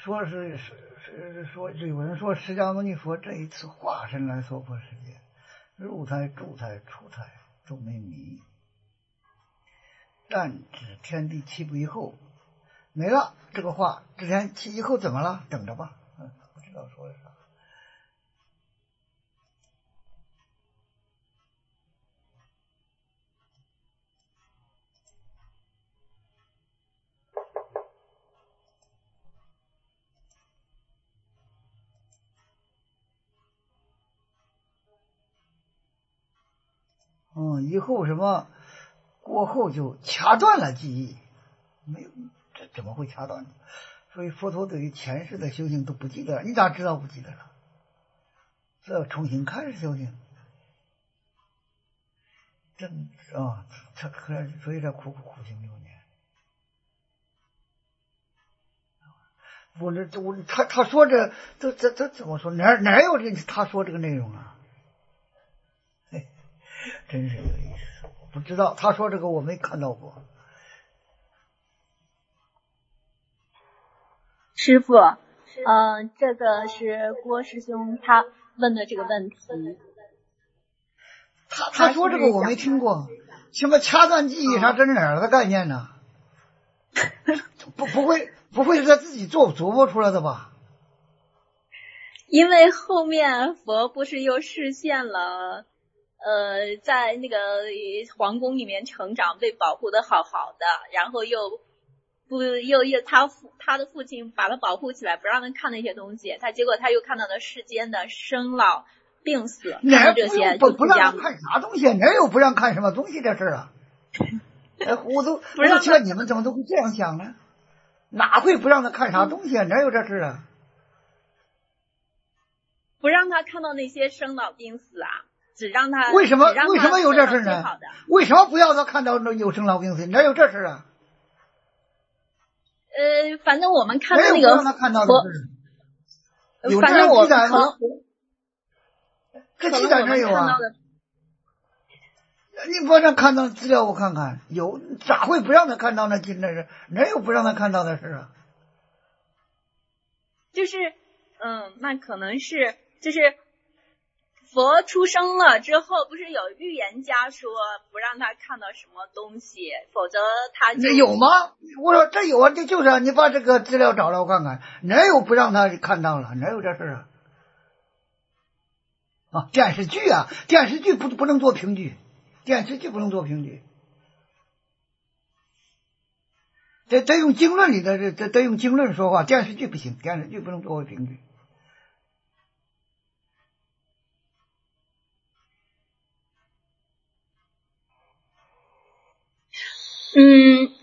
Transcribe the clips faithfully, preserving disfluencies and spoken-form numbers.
说是是是说有人说释迦牟尼佛这一次化身来娑婆世界，入胎住胎出胎都没迷，但指天地七不以后没了。这个话之前七以后怎么了？等着吧，嗯，不知道说的啥。嗯，以后什么过后就掐断了记忆，没有，这怎么会掐断呢？所以佛陀对于前世的修行都不记得，你咋知道不记得了？这要重新开始修行，真啊，他可所以他苦苦苦行六年。我这我他他说这这这这怎么说？哪哪有这他说这个内容啊？哎，真是有意思。我不知道他说这个我没看到过。 师父，嗯、呃，这个是郭师兄他问的这个问题。 他他说这个我没听过，什么掐断记忆啥，这是哪儿的概念呢？不不会不会是他自己做琢磨出来的吧？ 因为后面佛不是又示现了，呃，在那个皇宫里面成长，被保护的好好的，然后又不又又他父他的父亲把他保护起来，不让他看那些东西，他结果他又看到了世间的生老病死， 哪这些不不让他看啥东西？哪有不让看什么东西这事啊？哎，我都我都觉得你们怎么都会这样想呢？哪会不让他看啥东西啊？哪有这事啊？ 不让他看到那些生老病死啊，只让他为什么为什么有这事呢？为什么不要他看到那有生老病死？哪有这事啊？ 呃，反正我们看到那个没有不让他看到的事，有反正我记载吗？这记载哪有啊？你不让看到资料，我看看有，咋会不让他看到那那是哪有不让他看到的事啊？ 就是嗯，那可能是就是佛出生了之后，不是有预言家说不让他看到什么东西，否则他就有吗？我说这有啊，这就是啊，你把这个资料找来我看看，哪有不让他看到了？哪有这事啊？啊，电视剧啊，电视剧不不能做评剧。电视剧不能做评剧，得得用经论里的，得得用经论说话。电视剧不行，电视剧不能作为评剧。 嗯。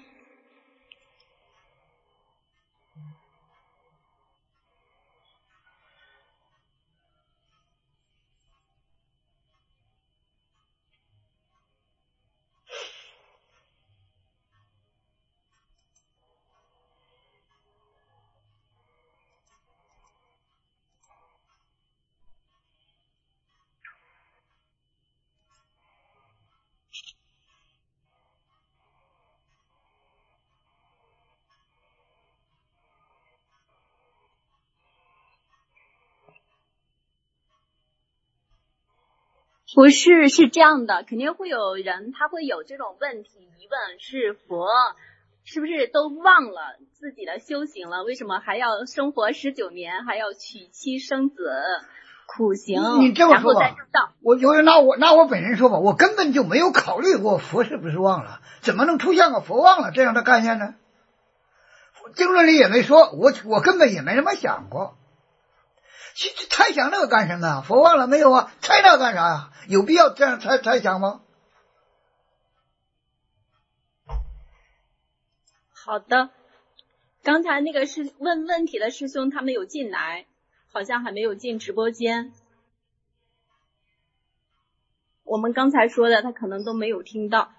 不是，是这样的，肯定会有人他会有这种问题疑问，是佛是不是都忘了自己的修行了？为什么还要生活十九年，还要娶妻生子，苦行？ 你这么说吧，我有人拿我拿我本人说吧，我根本就没有考虑过佛是不是忘了，怎么能出现个佛忘了这样的概念呢？经论里也没说，我我根本也没这么想过。去猜想那个干什么？佛忘了没有啊？猜那干啥呀？有必要这样猜猜想吗？ 好的，刚才那个是问问题的师兄，他们有进来，好像还没有进直播间。我们刚才说的，他可能都没有听到。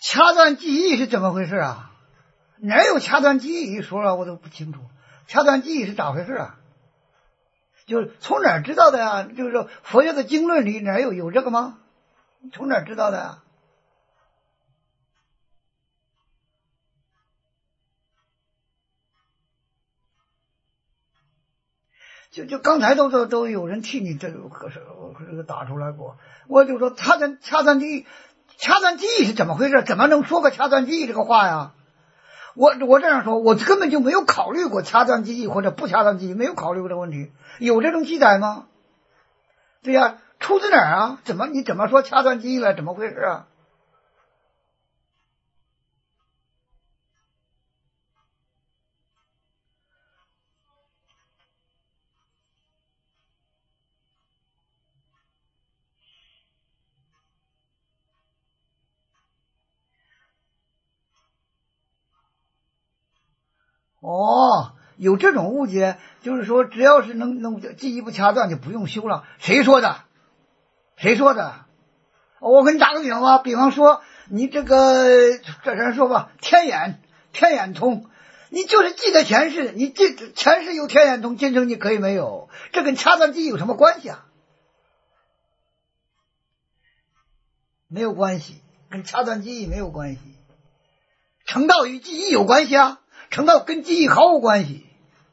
掐断记忆是怎么回事啊？哪有掐断记忆一说了，我都不清楚。掐断记忆是咋回事啊？就是从哪儿知道的呀？就是说佛教的经论里哪有有这个吗？从哪儿知道的呀？就就刚才都都都有人替你这个这个打出来过，我就说掐断掐断记忆，掐断记忆是怎么回事？怎么能说个掐断记忆这个话呀？我我这样说，我根本就没有考虑过掐断记忆或者不掐断记忆，没有考虑过这个问题，有这种记载吗？对呀，出自哪儿啊？怎么你怎么说掐断记忆了？怎么回事啊？哦，有这种误解，就是说只要是能能记忆不掐断就不用修了。谁说的？谁说的？我给你打个比方吧，比方说你这个这人说吧，天眼天眼通，你就是记得前世，你记前世有天眼通，今生你可以没有，这跟掐断记忆有什么关系啊？没有关系，跟掐断记忆没有关系。成道与记忆有关系啊，成道跟记忆毫无关系。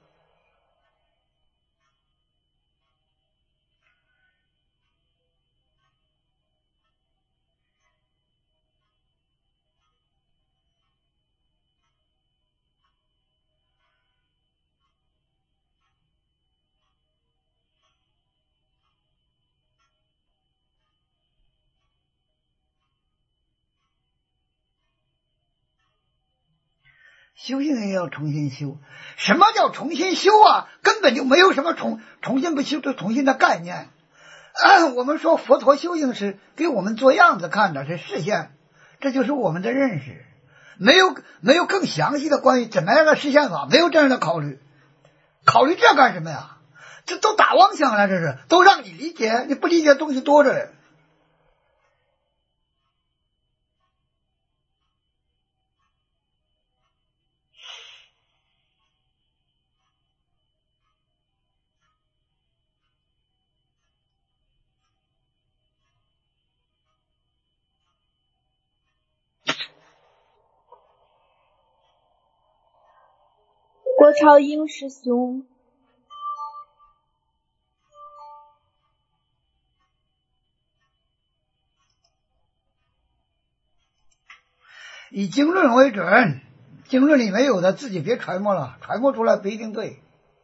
修行也要重新修，什么叫重新修啊？根本就没有什么重重新不修就重新的概念。啊，我们说佛陀修行是给我们做样子看的，是视线，这就是我们的认识，没有没有更详细的关于怎么样的实现法，没有这样的考虑。考虑这干什么呀？这都打妄想了，这是都让你理解，你不理解的东西多着嘞。 郭超英师兄， 以经论为准，经论里没有的自己别揣摩了，揣摩出来不一定对。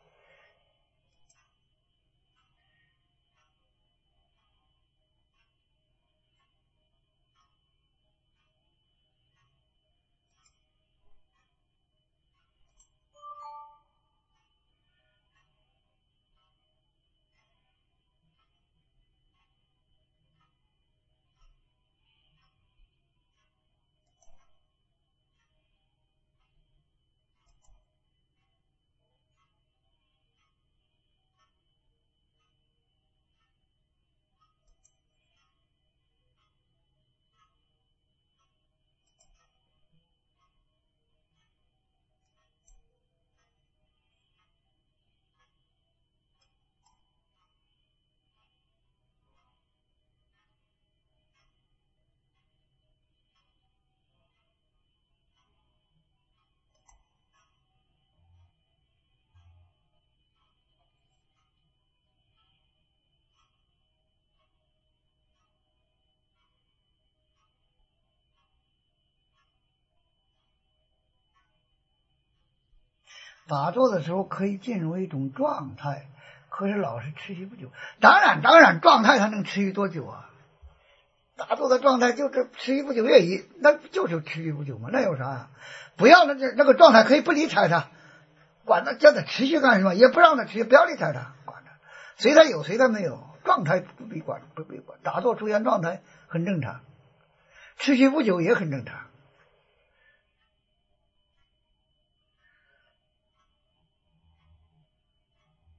打坐的时候可以进入一种状态，可是老是持续不久。当然当然状态它能持续多久啊？打坐的状态就是持续不久也已，那就是持续不久嘛，那有啥呀？不要那这那个状态可以不理睬它，管它叫它持续干什么，也不让它持续，不要理睬它，管它随它有随它没有，状态不必管不必管。打坐出现状态很正常，持续不久也很正常。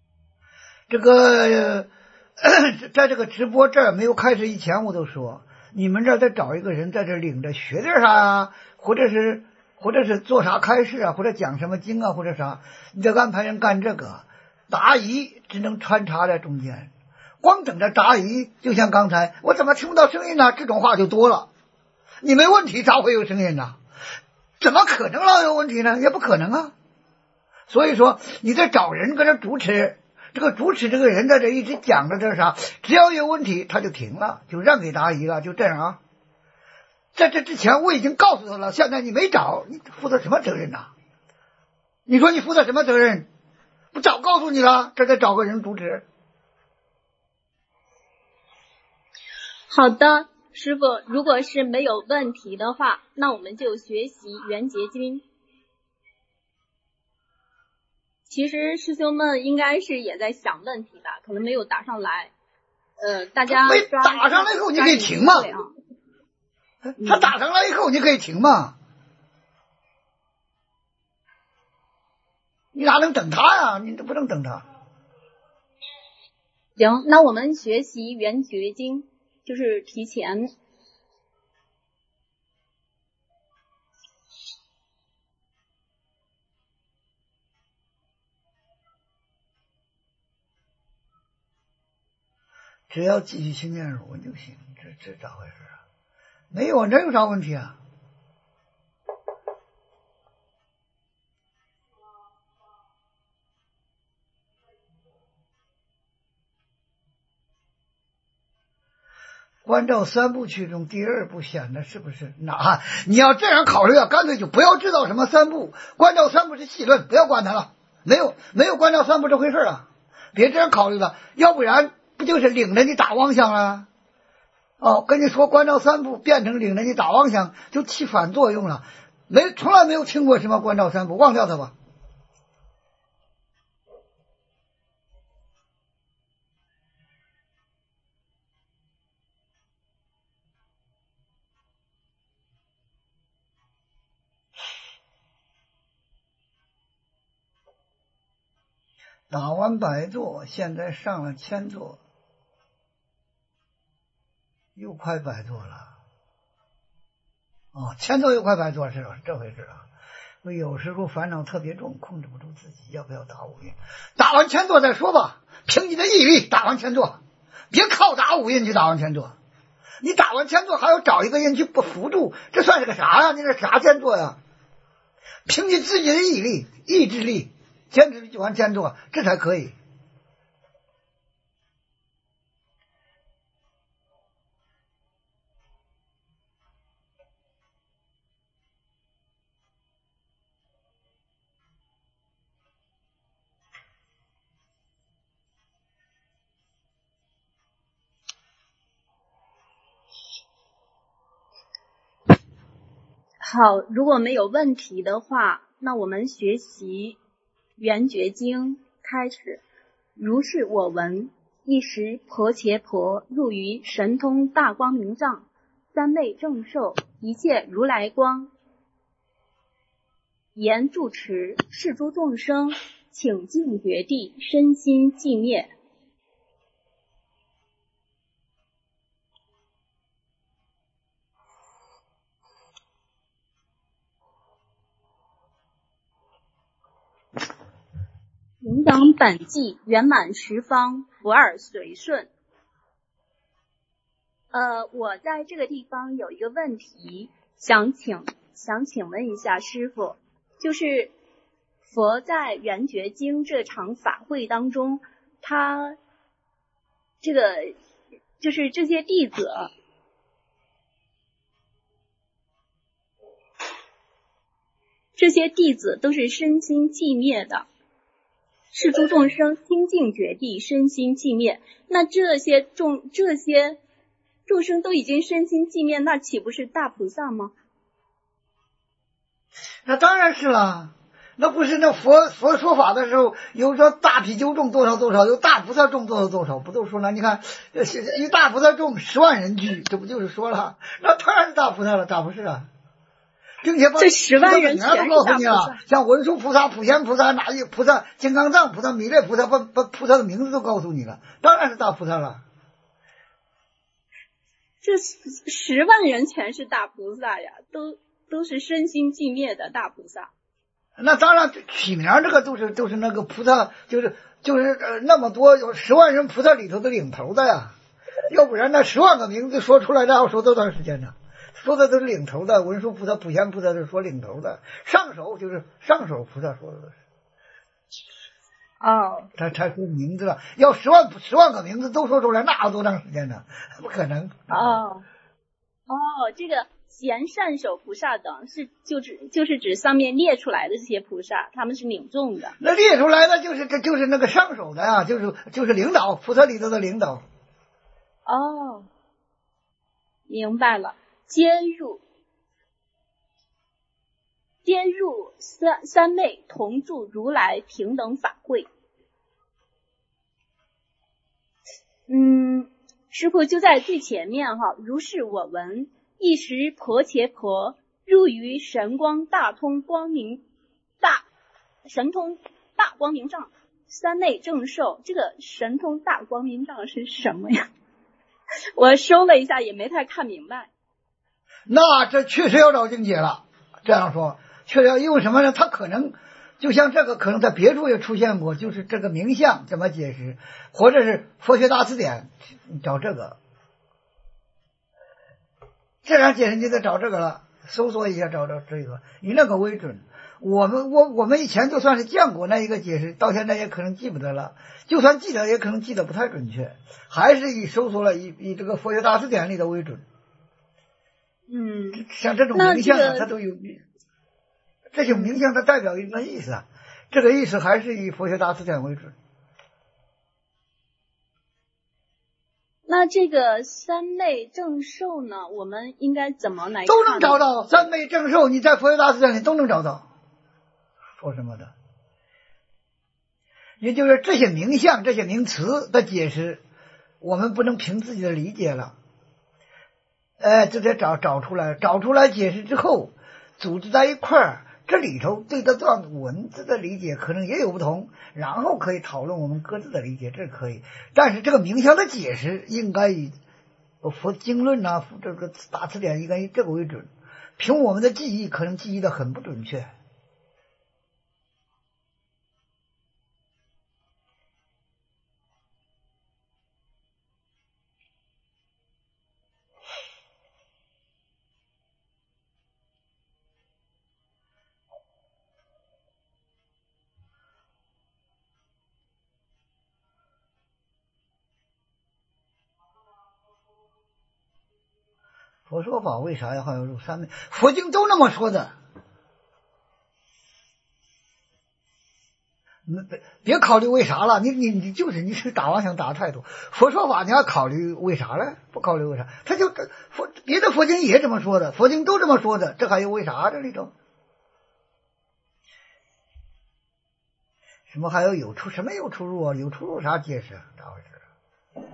这个呃在这个直播这儿没有开始以前，我都说你们这儿再找一个人在这领着学点啥啊，或者是或者是做啥开示啊，或者讲什么经啊，或者啥，你得安排人干这个。答疑只能穿插在中间，光等着答疑，就像刚才我怎么听不到声音呢？这种话就多了。你没问题，咋会有声音呢？怎么可能老有问题呢？也不可能啊。所以说，你在找人搁这主持，这个主持这个人在这一直讲着这啥，只要有问题他就停了，就让给答疑了，就这样啊。在这之前我已经告诉他了，现在你没找，你负责什么责任呢？你说你负责什么责任？不早告诉你了，这再找个人主持。 好的，师傅，如果是没有问题的话，那我们就学习圆觉经。其实师兄们应该是也在想问题的，可能没有答上来。呃，大家没打上来以后你可以停嘛。他打上来以后你可以停嘛。你哪能等他呀？你都不能等他。 行，那我们学习圆觉经，就是提前。 只要继续心念入就行，这这咋回事啊？没有啊，这有啥问题啊？关照三部曲中第二部显的是不是？那你要这样考虑啊，干脆就不要知道什么三部，关照三部是细论，不要管它了，没有没有关照三部这回事啊，别这样考虑了，要不然不就是领着你打妄想了？哦，跟你说关照三部变成领着你打妄想，就起反作用了。没从来没有听过什么关照三部，忘掉它吧。打完百座，现在上了千座，又快百座了。哦，千座又快百座是吧？这回事啊。我有时候烦恼特别重，控制不住自己，要不要打五印？打完千座再说吧，凭你的毅力打完千座，别靠打五印去打完千座。你打完千座还要找一个人去不辅助，这算是个啥呀？你这啥千座呀？凭你自己的毅力、意志力，坚持去完千座，这才可以。 好，如果没有问题的话，那我们学习圆觉经开始。如是我闻，一时婆伽婆入于神通大光明藏，三昧正受，一切如来光，言住持是诸众生，请净觉地，身心寂灭。平等本纪，圆满十方，福尔随顺。呃，我在这个地方有一个问题，想请想请问一下师父，就是佛在圆觉经这场法会当中，他这个就是这些弟子，这些弟子都是身心寂灭的。是诸众生心净觉地，身心寂灭。那这些众这些众生都已经身心寂灭，那岂不是大菩萨吗？ 那当然是了，那不是那佛佛说法的时候，有说大比丘众多少多少，有大菩萨众多少多少，不都说了？你看，一大菩萨众十万人聚，这不就是说了？那当然是大菩萨了，咋不是啊？并且把这十万人全都告诉你了，像文殊菩萨、普贤菩萨、哪一菩萨、金刚藏菩萨、弥勒菩萨，把把菩萨的名字都告诉你了，当然是大菩萨了。 这十万人全是大菩萨呀，都都是身心寂灭的大菩萨。 那当然，起名这个都是都是那个菩萨，就是就是呃那么多有十万人菩萨里头的领头的呀，要不然那十万个名字说出来，那要说多长时间呢？说的都是领头的，文殊菩萨、普贤菩萨是说领头的，上首就是上首菩萨说的是。 哦， 他他说名字了，要十万十万个名字都说出来，那要多长时间呢？不可能。 哦哦，这个贤善手菩萨等是就指就是指上面列出来的这些菩萨，他们是领众的。 那列出来的就是这就是那个上首的呀、啊，就是就是领导菩萨里头的领导。 哦，明白了。兼入兼入三三昧同住如来平等法会。嗯，师父就在最前面哈，如是我闻，一时婆伽婆入于神光大通光明大神通大光明藏三昧正受。这个神通大光明藏是什么呀？我搜了一下也没太看明白。 那这确实要找经解了。这样说确实要，因为什么呢？他可能就像这个可能在别处也出现过，就是这个名相怎么解释，或者是佛学大辞典找这个，这样解释你得找这个了，搜索一下找找这个，以那个为准。我们我我们以前就算是见过那一个解释，到现在也可能记不得了，就算记得也可能记得不太准确，还是以搜索了以以这个佛学大辞典里的为准。 嗯， 像这种名相啊， 这个、 它都有这种名相，它代表一个意思啊，这个意思还是以佛学大辞典为准。 那这个三昧正受呢，我们应该怎么来看？ 都能找到三昧正受，你在佛学大辞典里都能找到。说什么的？也就是这些名相、这些名词的解释，我们不能凭自己的理解了。呃，就得找找出来，找出来解释之后，组织在一块儿，这里头对这段文字的理解可能也有不同，然后可以讨论我们各自的理解，这可以。但是这个名相的解释应该以佛经论啊，这个大辞典应该以这个为准。凭我们的记忆，可能记忆的很不准确。佛说法为啥要还要入三昧？佛经都那么说的。别别考虑为啥了，你你你就是你是打妄想打太多。佛说法你要考虑为啥了？不考虑为啥？他就佛别的佛经也这么说的，佛经都这么说的，这还有为啥这里头？什么还有有出什么有出入啊？有出入啥解释？咋回事？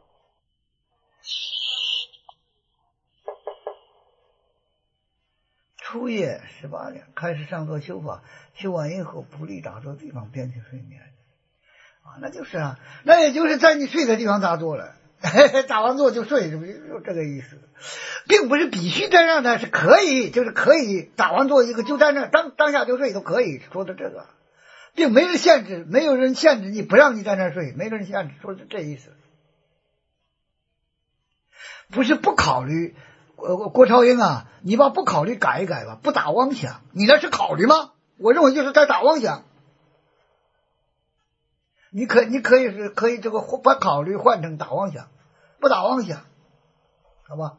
初夜十八年开始上座修法，修完以后不立打坐地方便去睡眠啊，那就是啊，那也就是在你睡的地方打坐了，打完坐就睡，就这个意思，并不是必须在那的，是可以，就是可以打完坐一个就在那当当下就睡都可以，说的这个，并没人限制，没有人限制你不让你在那睡，没人限制，说的这意思，不是不考虑。呃，郭超英啊，你把不考虑改一改吧，不打妄想，你那是考虑吗？我认为就是在打妄想。你可你可以是可以这个把考虑换成打妄想，不打妄想，好吧？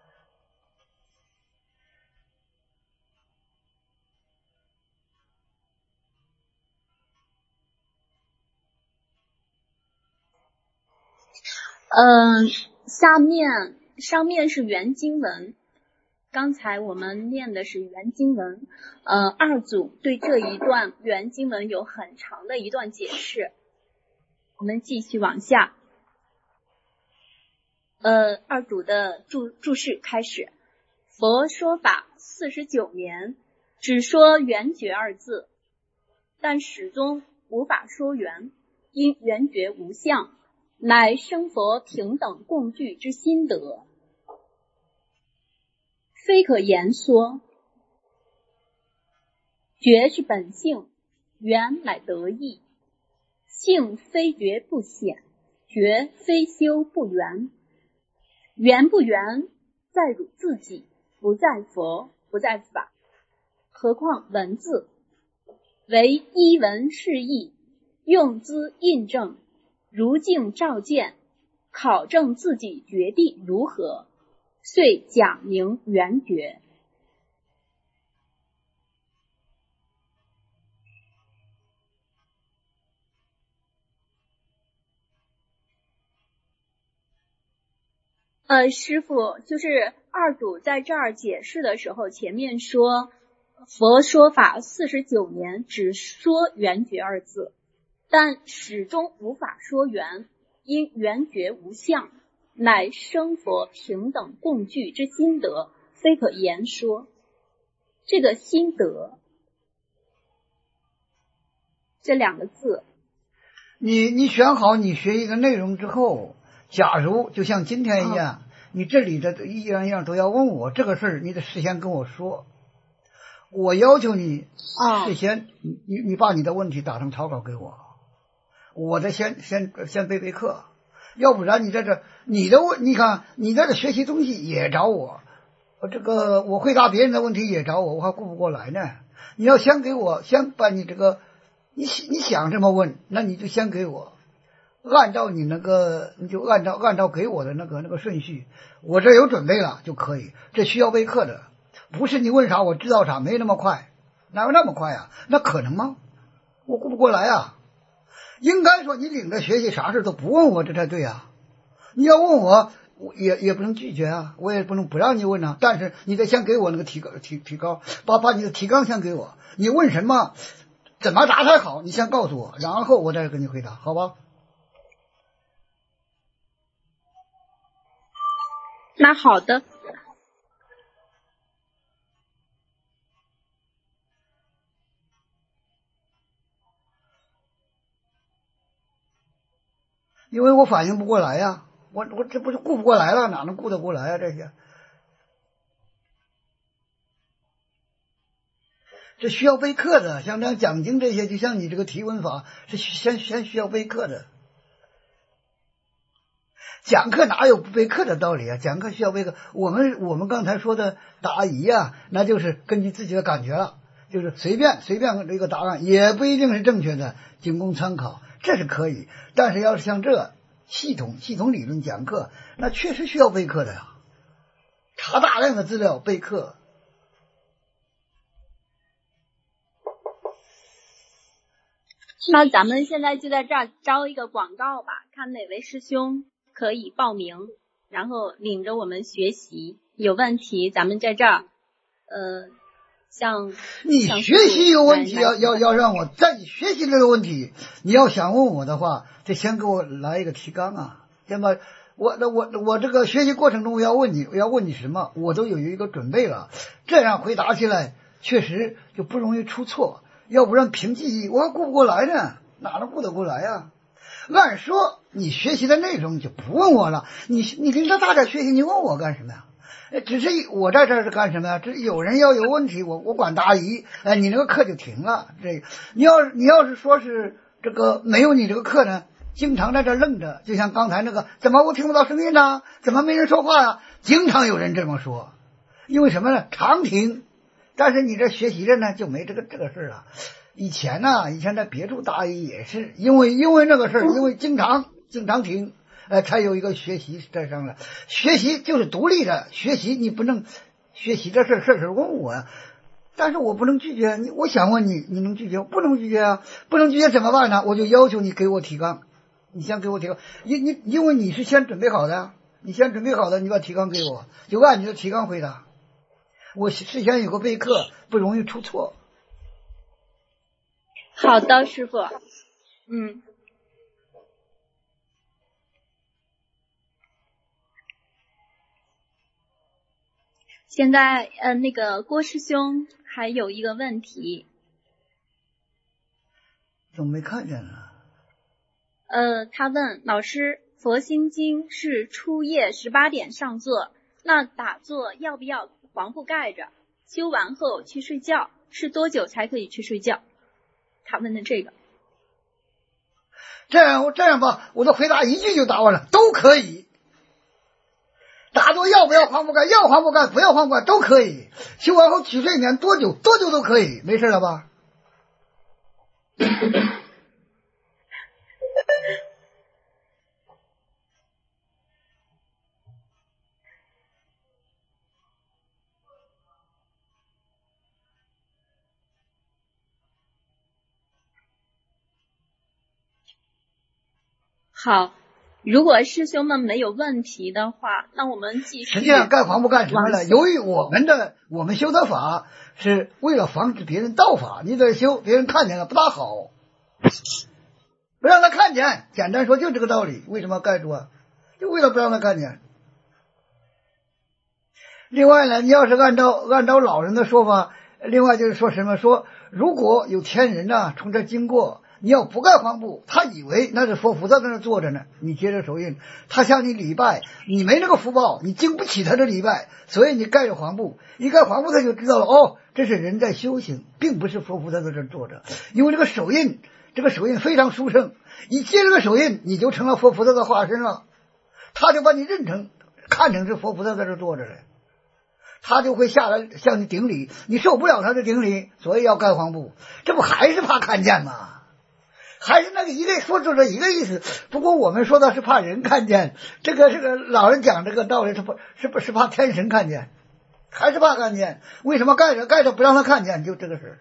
嗯，下面。上面是原经文，刚才我们念的是原经文，呃，二祖对这一段原经文有很长的一段解释。我们继续往下，呃，二祖的注注释开始。佛说法四十九年，只说圆觉二字，但始终无法说圆，因圆觉无相，乃生佛平等共具之心得。 非可言说。觉是本性，缘乃得意。性非觉不显，觉非修不圆。圆不圆，在汝自己，不在佛，不在法。何况文字，为依文释义，用兹印证，如镜照见，考证自己觉地如何，遂讲明圆觉。呃，师父，就是二祖在这儿解释的时候，前面说佛说法四十九年，只说圆觉二字，但始终无法说圆，因圆觉无相，乃生佛平等共具之心得，非可言说。这个心得这两个字， 你你选好你学一个内容之后，假如就像今天一样，哦、你这里的一样一样都要问我这个事儿，你得事先跟我说。我要求你事先，哦、你你把你的问题打成草稿给我，我得先先先备备课，要不然你在这你的问，你看你在这学习东西也找我，这个我回答别人的问题也找我，我还顾不过来呢。你要先给我，先把你这个你你想这么问，那你就先给我。按照你那个，你就按照按照给我的那个那个顺序，我这有准备了就可以。这需要备课的，不是你问啥我知道啥，没那么快，哪有那么快啊？那可能吗？我顾不过来啊。应该说你领着学习，啥事都不问我，这才对啊。你要问我，我也也不能拒绝啊，我也不能不让你问啊。但是你得先给我那个提高提提高，把把你的提纲先给我。你问什么，怎么答才好，你先告诉我，然后我再给你回答，好吧？ 那好的。 因为我反应不过来呀、啊，我我这不是顾不过来了，哪能顾得过来啊？这些，这需要备课的，像这样讲经这些，就像你这个提问法是先先需要备课的。讲课哪有不备课的道理啊？讲课需要备课。我们我们刚才说的答疑啊，那就是根据自己的感觉了，就是随便随便这个答案也不一定是正确的，仅供参考，这是可以。但是要是像这系统系统理论讲课，那确实需要备课的呀，查大量的资料备课。 那咱们现在就在这儿招一个广告吧，看哪位师兄可以报名，然后领着我们学习。有问题咱们在这儿，呃，像你学习有问题，要要要让我在你学习这个问题，你要想问我的话，得先给我来一个提纲啊。先把我我我这个学习过程中，我要问你，我要问你什么，我都有一个准备了，这样回答起来确实就不容易出错。要不然凭记忆我还顾不过来呢，哪能顾得过来啊？按说你学习的内容你就不问我了，你你领着大家学习，你问我干什么呀？只是我在这儿是干什么呀？这有人要有问题，我我管答疑，哎，你那个课就停了。这你要你要是说是这个没有你这个课呢，经常在这愣着，就像刚才那个，怎么我听不到声音呢？怎么没人说话呀？经常有人这么说，因为什么呢？常停。但是你这学习着呢，就没这个这个事了。以前呢、啊，以前在别处答疑也是因为因为那个事儿，因为经常经常停，呃，才有一个学习在上来。学习就是独立的学习，你不能学习这事事事问我呀。但是我不能拒绝你，我想问你，你能拒绝？不能拒绝啊，不能拒绝怎么办呢？我就要求你给我提纲，你先给我提纲，因你因为你是先准备好的，你先准备好的，你把提纲给我，就按你的提纲回答。我事先有个备课，不容易出错。 好的，师傅。嗯。现在呃，那个郭师兄还有一个问题。 怎么没看见呢？ 呃，他问老师，佛心经是初夜十八点上座，那打坐要不要黄布盖着，修完后去睡觉，是多久才可以去睡觉？他问的这个。 这样这样吧，我的回答一句就答完了，都可以。答多要不要黄布盖，要黄布盖不要黄布盖都可以。修完后取睡眠多久多久都可以，没事了吧？ 好，如果师兄们没有问题的话，那我们继续。 实际上盖黄布干什么呢？由于我们的我们修的法是为了防止别人盗法，你得修别人看见了不大好，不让他看见，简单说就这个道理。为什么要盖住啊？就为了不让他看见。另外呢，你要是按照按照老人的说法，另外就是说什么，说如果有天人呐、啊、从这经过，你要不盖黄布，他以为那是佛菩萨在那坐着呢，你接着手印，他向你礼拜，你没那个福报，你经不起他的礼拜，所以你盖着黄布，一盖黄布他就知道了，哦，这是人在修行，并不是佛菩萨在这坐着。因为这个手印，这个手印非常殊胜，一接这个手印，你就成了佛菩萨的化身了，他就把你认成看成是佛菩萨在这坐着了，他就会下来向你顶礼，你受不了他的顶礼，所以要盖黄布，这不还是怕看见吗？还是那个一个说出了一个意思，不过我们说的是怕人看见，这个这个老人讲这个道理是不是不是怕天神看见，还是怕看见？为什么盖着盖着不让他看见？就这个事。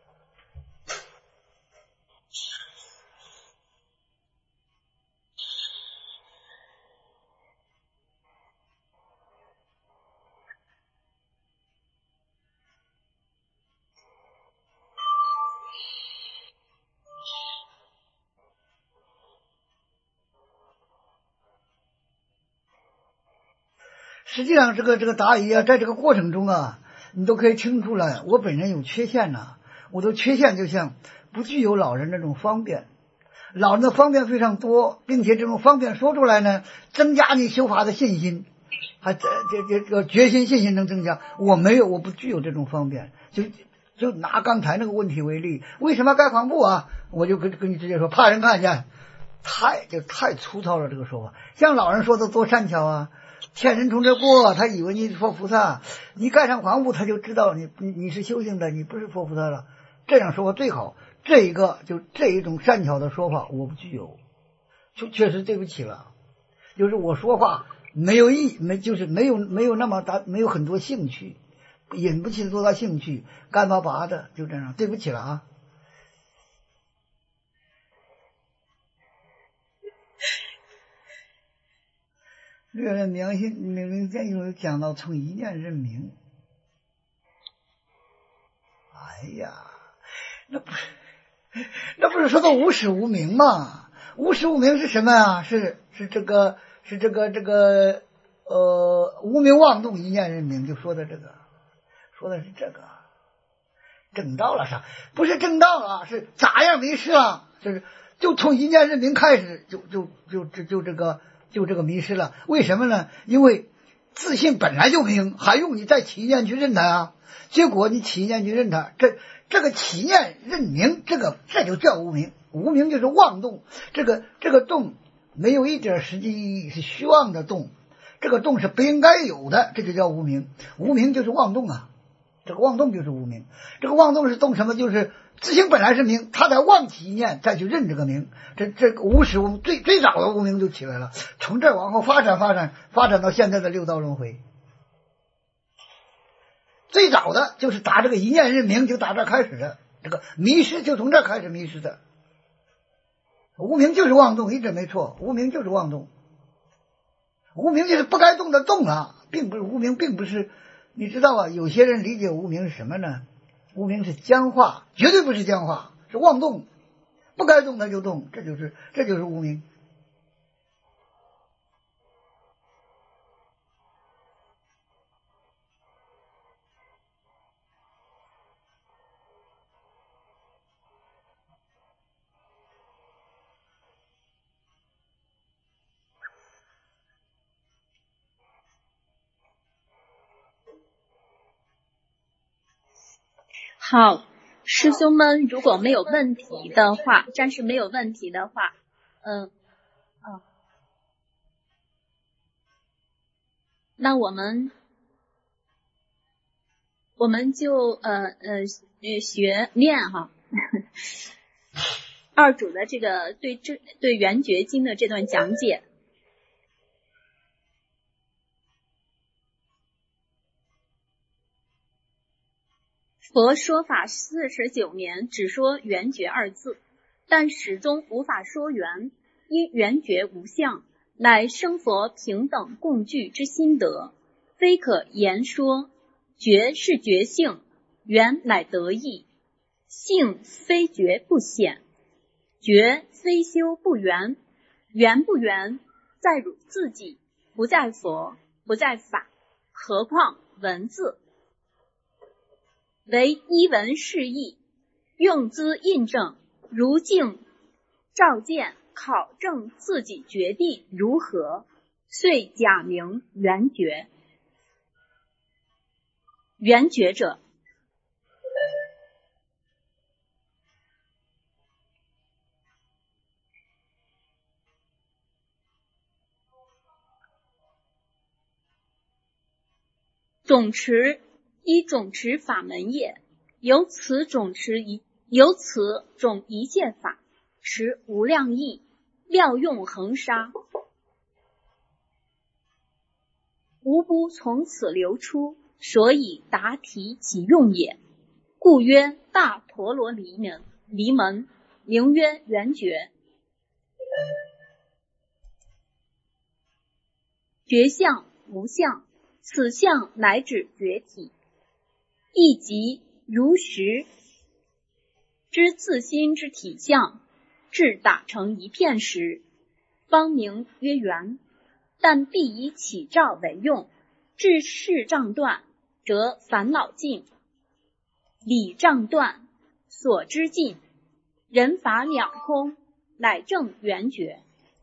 实际上这个这个答疑啊，在这个过程中啊，你都可以听出来我本人有缺陷呐、啊。我的缺陷就像不具有老人那种方便，老人的方便非常多，并且这种方便说出来呢，增加你修法的信心，还这这这个决心信心能增加。我没有，我不具有这种方便。就就拿刚才那个问题为例，为什么盖黄布啊？我就跟跟你直接说，怕人看见，太就太粗糙了这个说法。像老人说的多善巧啊。天人从这过，他以为你是佛菩萨，你盖上黄布，他就知道你你你是修行的，你不是佛菩萨了。这样说话最好。这一个就这一种善巧的说法，我不具有，就确实对不起了。就是我说话没有意，没就是没有没有那么大，没有很多兴趣，引不起多大兴趣，干巴巴的，就这样，对不起了啊。略略明星明明见有讲到从一念认明，哎呀，那不是那不是说的无始无明吗？无始无明是什么啊？是是这个是这个这个呃无明妄动一念认明，就说的这个，说的是这个正道了啥？不是正道了，是咋样迷失了？就是就从一念认明开始，就就就就就这个。就这个迷失了，为什么呢？因为自信本来就明，还用你再起念去认它啊？结果你起念去认它，这这个起念认明，这个这就叫无明。无明就是妄动，这个这个动没有一点实际意义，是虚妄的动，这个动是不应该有的，这就叫无明。无明就是妄动啊，这个妄动就是无明。这个妄动是动什么？就是自性本来是明，他在妄起一念再去认这个明，这这个无始无最最早的无明就起来了，从这往后发展发展发展到现在的六道轮回。最早的就是打这个一念认明，就打这开始的，这个迷失就从这开始迷失的。无明就是妄动，一直没错，无明就是妄动，无明就是不该动的动了，并不是无明，并不是。你知道啊，有些人理解无明是什么呢？无明是僵化，绝对不是僵化，是妄动，不该动它就动，这就是这就是无明。 好，师兄们如果没有问题的话，暂时没有问题的话，嗯，哦，那我们我们就呃呃学念哈，二主的这个对这对圆觉经的这段讲解。佛说法四十九年，只说圆觉二字，但始终无法说圆，因圆觉无相，乃生佛平等共具之心得，非可言说。觉是觉性，圆乃得意，性非觉不显，觉非修不圆，圆不圆在汝自己，不在佛，不在法，何况文字。为依文释义，用资印证，如镜照见，考证自己觉地如何，遂假名圆觉。圆觉者，总持依总持法门也，由此总持一由此总一切法，持无量义，妙用恒沙，无不从此流出，所以答题其用也。故曰大陀罗离门，离门名曰圆觉。觉相无相，此相乃指觉体，亦即如实之自心之体相，至打成一片时，方名曰圆。但必以起照为用，至事障断，则烦恼尽；理障断，所知尽。人法两空，乃正圆觉。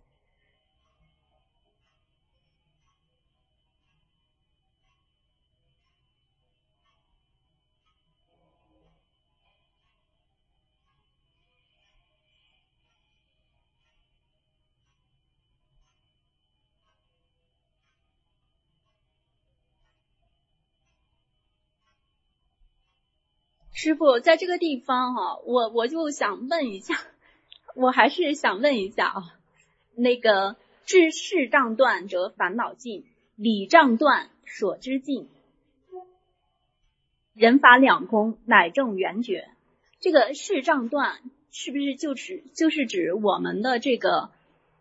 师父，在这个地方哈、啊，我我就想问一下，我还是想问一下啊，那个至事障断则烦恼尽，理障断所知尽，人法两空，乃正圆觉。这个事障断是不是就指就是指我们的这个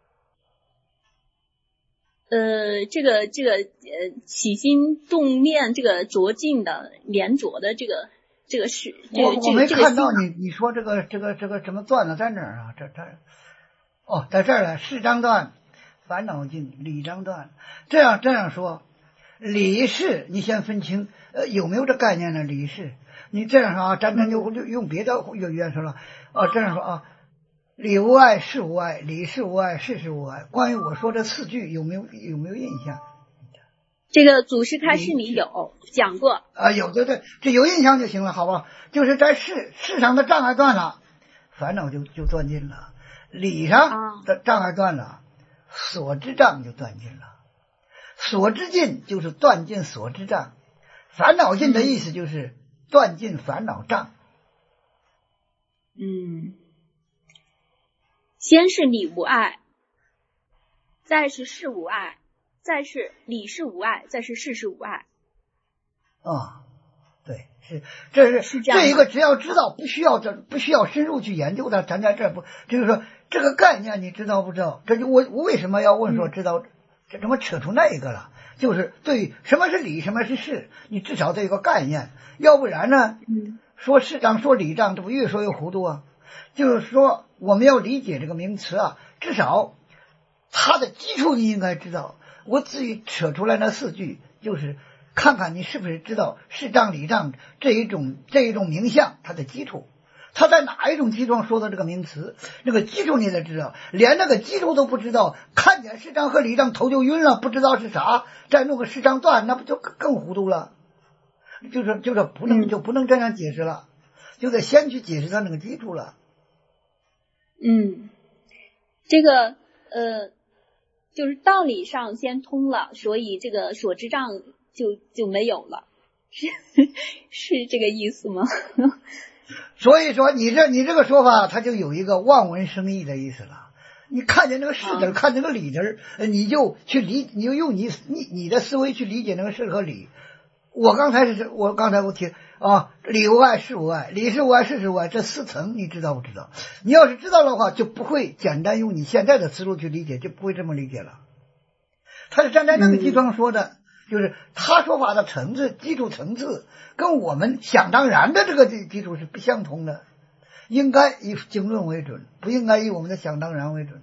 呃这个这个呃起心动念这个着尽的连着的这个？这个是这个我我没看到你你你说这个这个这个怎么断的在哪儿啊？这这哦，在这儿了，事障断，烦恼尽，理障断。这样这样说，理事你先分清，呃，有没有这概念呢？理事，你这样说啊，咱咱就用用别的语言说了啊，这样说啊，理无碍，事无碍，理事无碍，事事无碍。关于我说这四句，有没有有没有印象？ 这个祖师开示里有讲过啊，有对对，这有印象就行了，好吧？就是在事事上的障碍断了，烦恼就就断尽了；理上的障碍断了，所知障就断尽了。所知尽就是断尽所知障，烦恼尽的意思就是断尽烦恼障。 嗯，先是理无碍，再是事无碍。再是理事无碍，再是事事无碍。 啊、哦，对，是这是是这样。 这一个只要知道，不需要这不需要深入去研究的，咱在这不就是说这个概念你知道不知道？这就我我为什么要问说知道？嗯、这怎么扯出那一个了？就是对什么是理，什么是事，你至少得有个概念，要不然呢， 嗯、 说事障说理障，这不越说越糊涂啊？就是说我们要理解这个名词啊，至少它的基础你应该知道。我自己扯出来那四句，就是看看你是不是知道事障理障这一种这一种名相它的基础，它在哪一种基础上说的这个名词，那个基础你得知道，连那个基础都不知道，看见事障和理障头就晕了，不知道是啥，再弄个事障断，那不就更糊涂了？就是就是不能就不能这样解释了。 就得先去解释它那个基础了。 嗯，这个呃，就是道理上先通了，所以这个所知障就就没有了，是是这个意思吗？ 所以说你这你这个说法，它就有一个望文生义的意思了。你看见那个事字，看这个理字，你就去理，你就用你你你的思维去理解那个事和理。我刚才是我刚才我提啊，理无碍，事无碍，理是无碍，事是无碍，这四层你知道不知道？你要是知道的话，就不会简单用你现在的思路去理解，就不会这么理解了。他是站在那个基础上说的，嗯、就是他说法的层次、基础层次跟我们想当然的这个基础是不相同的。应该以经论为准，不应该以我们的想当然为准。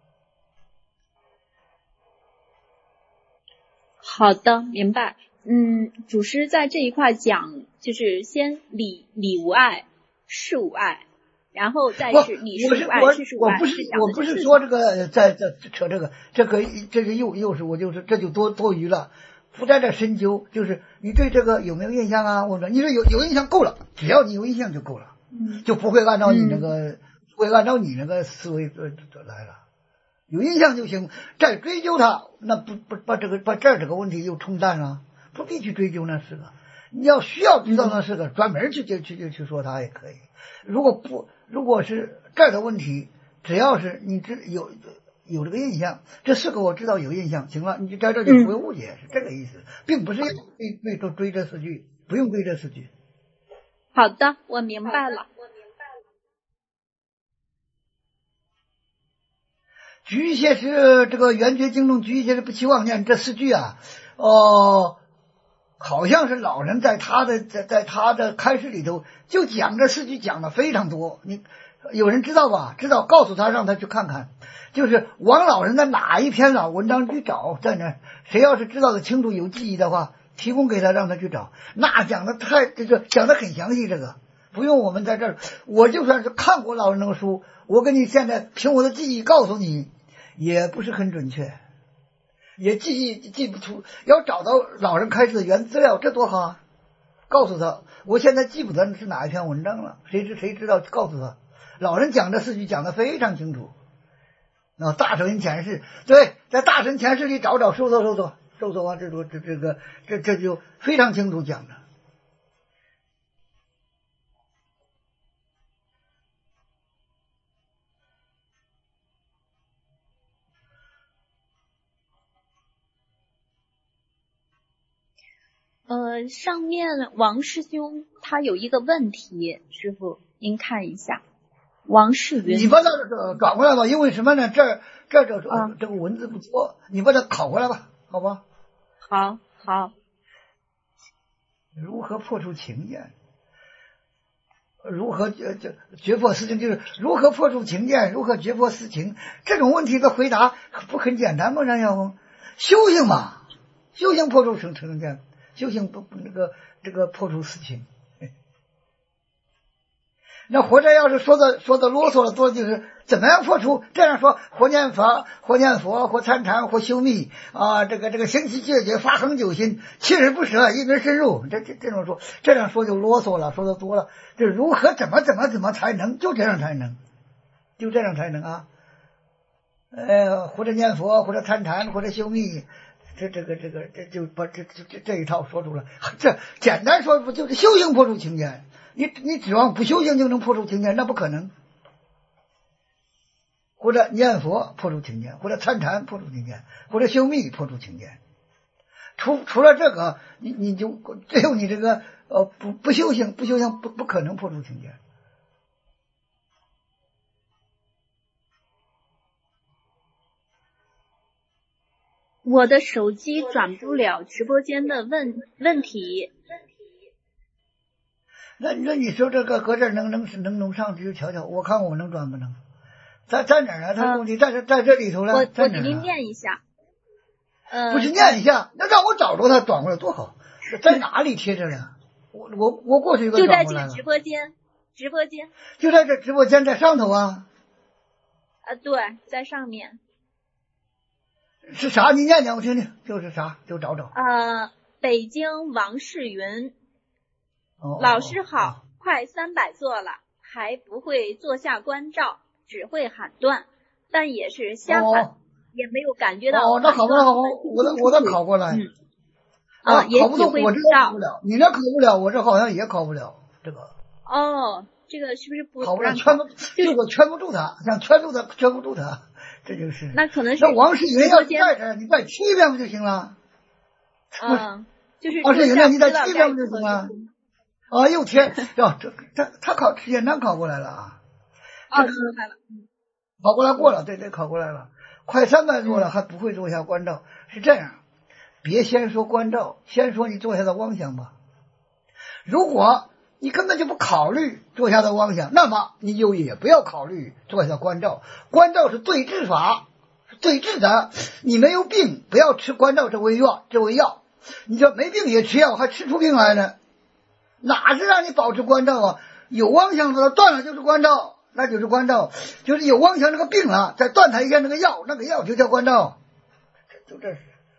好的，明白。嗯，祖师在这一块讲，就是先理理无碍，事无碍，然后再是理事无碍，事事无碍。 我不是我不是说这个在在扯这个，这个这个又又是我就是这就多多余了，不在这深究。就是你对这个有没有印象啊？我说你说有有印象够了，只要你有印象就够了。就不会按照你那个，嗯、不会按照你那个思维呃来了，有印象就行。再追究他，那不不把这个把这这个问题又冲淡了，不必去追究那是个。你要需要知道那是个，专门去去去去说他也可以。如果不，如果是这儿的问题，只要是你知有有这个印象，这四个我知道有印象，行了，你就在这就不会误解，嗯、是这个意思，并不是要为为追追这四句，不用追这四句。 好的，我明白了。 局些是这个圆觉经中局些是不期望念这四句啊，哦，好像是老人在他的在在他的开示里头就讲这四句讲的非常多。你有人知道吧？知道，告诉他让他去看看，就是王老人的哪一篇老文章去找，在那谁要是知道的清楚有记忆的话。提供给他让他去找，那讲的太这个讲的很详细，这个不用我们在这儿。我就算是看过老人那个书，我跟你现在凭我的记忆告诉你，也不是很准确，也记忆记不出。要找到老人开始的原资料，这多好啊！告诉他，我现在记不得是哪一篇文章了，谁知谁知道？告诉他，老人讲这四句讲的非常清楚。啊，大乘前世，对，在大乘前世里找找，搜搜搜搜。搜索完这个这这个这这就非常清楚讲的。 呃，上面王师兄他有一个问题，师父您看一下。王世云， 你把它转过来吧，因为什么呢？这这这这这个文字不多，你把它拷过来吧，好吧？ 好好。 如何破除情见？如何觉觉觉破私情？就是如何破除情见？如何觉破私情？这种问题的回答不很简单吗？张小红，修行嘛，修行破除成成见，修行不那个这个破除私情。那活着要是说的说的啰嗦了多，就是怎么样破除？这样说，或念佛，或念佛，或参禅，或修密啊，这个这个行其戒绝，发恒久心，锲而不舍，一门深入。这这这种说，这样说就啰嗦了，说的多了。这如何怎么怎么怎么才能？就这样才能，就这样才能啊！呃，或者念佛，或者参禅，或者修密，这这个这个这就把这这这这一套说出来。这简单说不就是修行破除情见？你你指望不修行就能破除情见，那不可能。或者念佛破除情见，或者参禅破除情见，或者修密破除情见。除除了这个，你你就只有你这个呃不不修行，不修行不不可能破除情见。 我的手机转不了直播间的问问题。 那那你说这个搁这能能能能上去瞧瞧，我看我能转不能？在在哪儿呢？他问题在这在这里头了。 我我给您念一下。呃， 不是念一下，那让我找着他转过来多好。在哪里贴着呢？我我我过去一个就在这个直播间，直播间就在这直播间在上头啊。 啊，对，在上面。 是啥？你念念我听听，就是啥？就找找。 呃，北京王世云。 哦， 老师好， 快三百座了，还不会坐下关照，只会喊断，但也是瞎喊， 哦、 也没有感觉到。 哦，那好吧，那好吧，我的我的考过来。 嗯，啊，也考不动， 体会我这到考不了，你那考不了，我这好像也考不了这个。 哦，这个是不是不考不了， 不让圈不， 就就我圈不住他，想圈住他，圈不住他，这就是。 那可能是那王世云要是在这儿，你再去一遍不就行了？ 嗯，就是王世云，那你再知道去一遍不就行了？啊，又天，哟，这这他考简单考过来了啊。 哦，考过来了，嗯， 考过来过了，对对，考过来了，快三百座了，还不会坐下关照，是这样。别先说关照，先说你坐下的妄想吧。如果你根本就不考虑坐下的妄想，那么你就也不要考虑坐下的关照。关照是对治法，是对治的。你没有病，不要吃关照这味药，这味药。你说没病也吃药，还吃出病来呢？哪是让你保持关照啊？有妄想的断了就是关照，那就是关照，就是有妄想这个病了，再断它一下那个药，那个药就叫关照。就这是。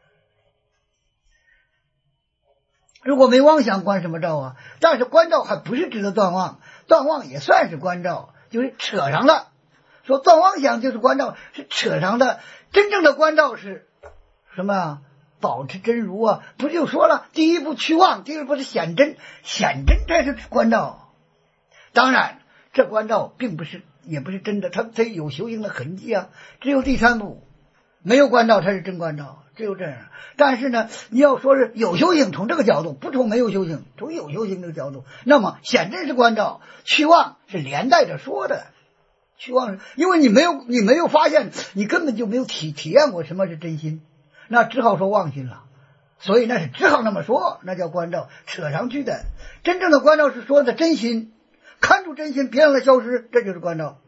如果没妄想，关什么照啊？但是关照还不是指的断妄，断妄也算是关照，就是扯上了。说断妄想就是关照，是扯上的。真正的关照是什么啊？保持真如啊！不就说了，第一步去妄，第二步是显真，显真才是关照。当然，这关照并不是，也不是真的，它它有修行的痕迹啊。只有第三步，没有关照才是真关照，只有这样。但是呢，你要说是有修行，从这个角度，不从没有修行，从有修行这个角度，那么显真是关照，去妄是连带着说的。去妄，因为你没有你没有发现，你根本就没有体体验过什么是真心，那只好说妄心了。所以那是只好那么说，那叫关照，扯上去的。真正的关照是说的真心，看住真心，别让它消失，这就是关照。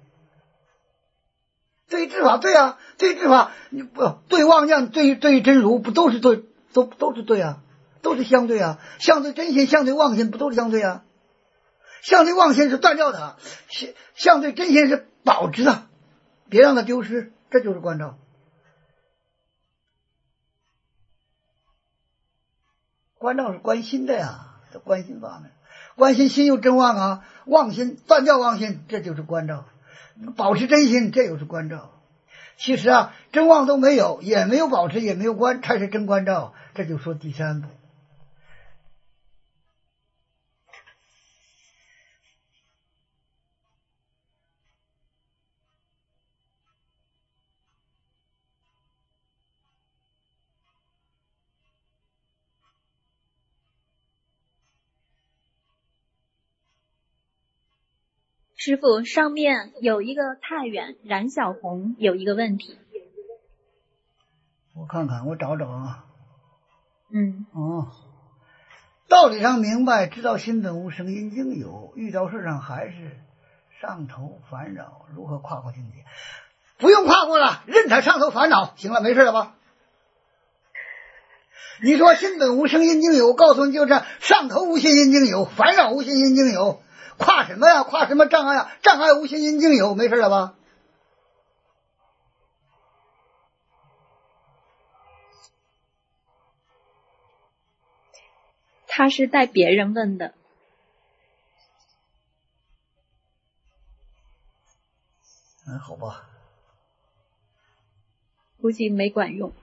对治法对啊，对治法你不对妄念，对对真如不都是对，都都是对啊，都是相对啊。相对真心，相对妄心，不都是相对啊？相对妄心是断掉的，相对真心是保持的，别让它丢失，这就是关照。关照是关心的呀，这关心法门，关心心有真妄啊，妄心断掉妄心，这就是关照。保持真心，这又是关照。其实啊，真妄都没有，也没有保持，也没有关，才是真关照。这就说第三步。 师父，上面有一个太远冉小红有一个问题， 我看看，我找找啊。 嗯， 哦，道理上明白，知道心本无，生因境有，遇到事上还是上头烦扰，如何跨过境界？不用跨过了，任他上头烦恼，行了，没事了吧？你说心本无，生因境有，我告诉你，就是上头无心因境有，烦扰无心因境有。跨什么呀？跨什么障碍呀？障碍无心因境有，没事了吧？ 他是带别人问的。 嗯，好吧。 估计没管用。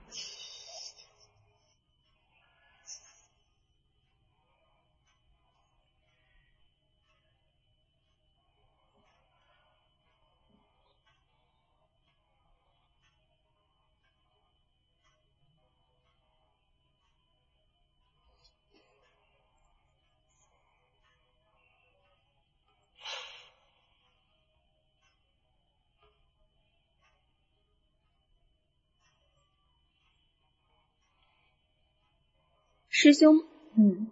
师兄，嗯，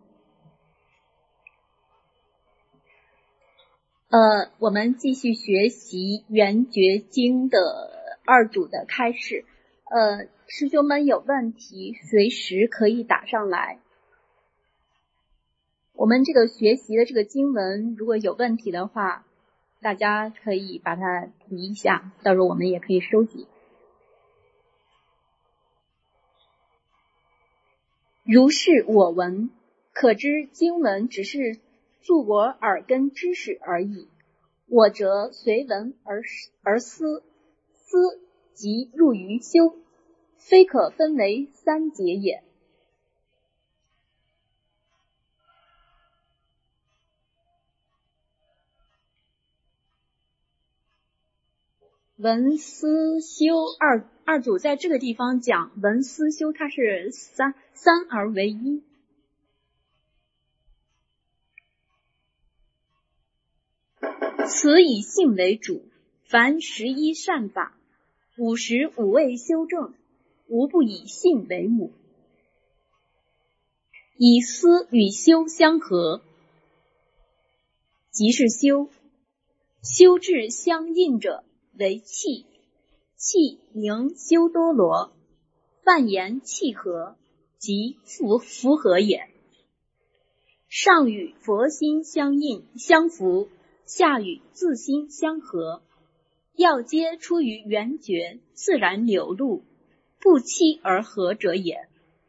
呃，我们继续学习《圆觉经》的二组的开示。呃，师兄们有问题随时可以打上来。我们这个学习的这个经文，如果有问题的话，大家可以把它提一下，到时候我们也可以收集。如是我闻，可知经文只是助我耳根知识而已。我则随闻而而思，思即入于修，非可分为三节也。闻思修二二组在这个地方讲闻思修，它是三三而为一。此以性为主，凡十一善法，五十五位修正，无不以性为母。以思与修相合，即是修。修治相应者为气，气名修多罗，泛言气合，即符符合也。上与佛心相应相符，下与自心相合，要皆出于圆觉，自然流露，不期而合者也。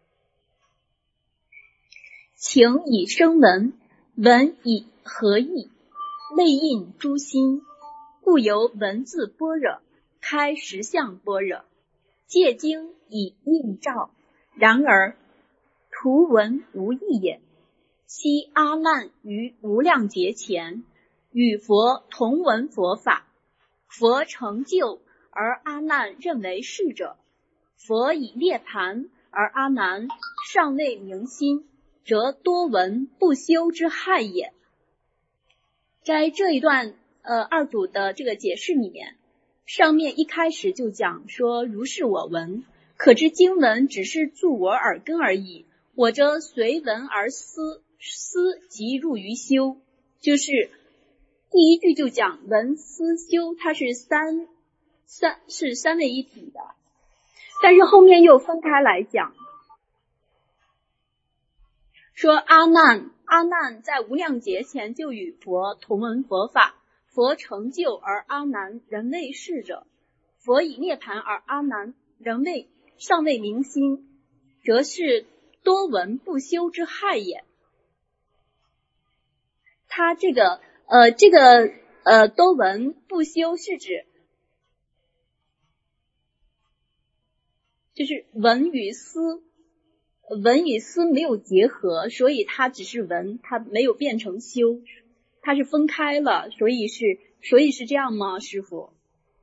情以生闻，闻以合意，内印诸心，故由文字般若开实相般若，戒经以映照，然而图文无异也。昔阿难于无量劫前，与佛同闻佛法，佛成就而阿难认为是者，佛已涅盘而阿难尚未明心，则多闻不修之害也。在这一段呃二组的这个解释里面，上面一开始就讲说如是我闻，可知经文只是助我耳根而已，我则随闻而思，思即入于修，就是第一句就讲闻思修，它是三三是三位一体的，但是后面又分开来讲，说阿难阿难在无量劫前就与佛同闻佛法，佛成就而阿难仍未是者，佛已涅盘而阿难仍未尚未明心，则是多闻不修之害也。他这个呃这个呃多闻不修是指就是闻与思，闻与思没有结合，所以它只是闻，它没有变成修，它是分开了，所以是所以是这样吗，师父？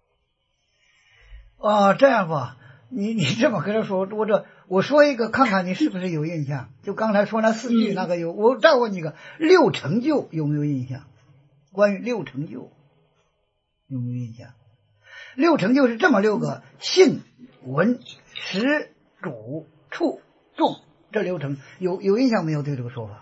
哦，这样吧，你你这么跟他说，我这我说一个看看你是不是有印象？就刚才说那四句那个有，嗯、我再问你个六成就有没有印象？关于六成就有没有印象？六成就是这么六个：信、闻、识、主、处、众，这六成有有印象没有？对这个说法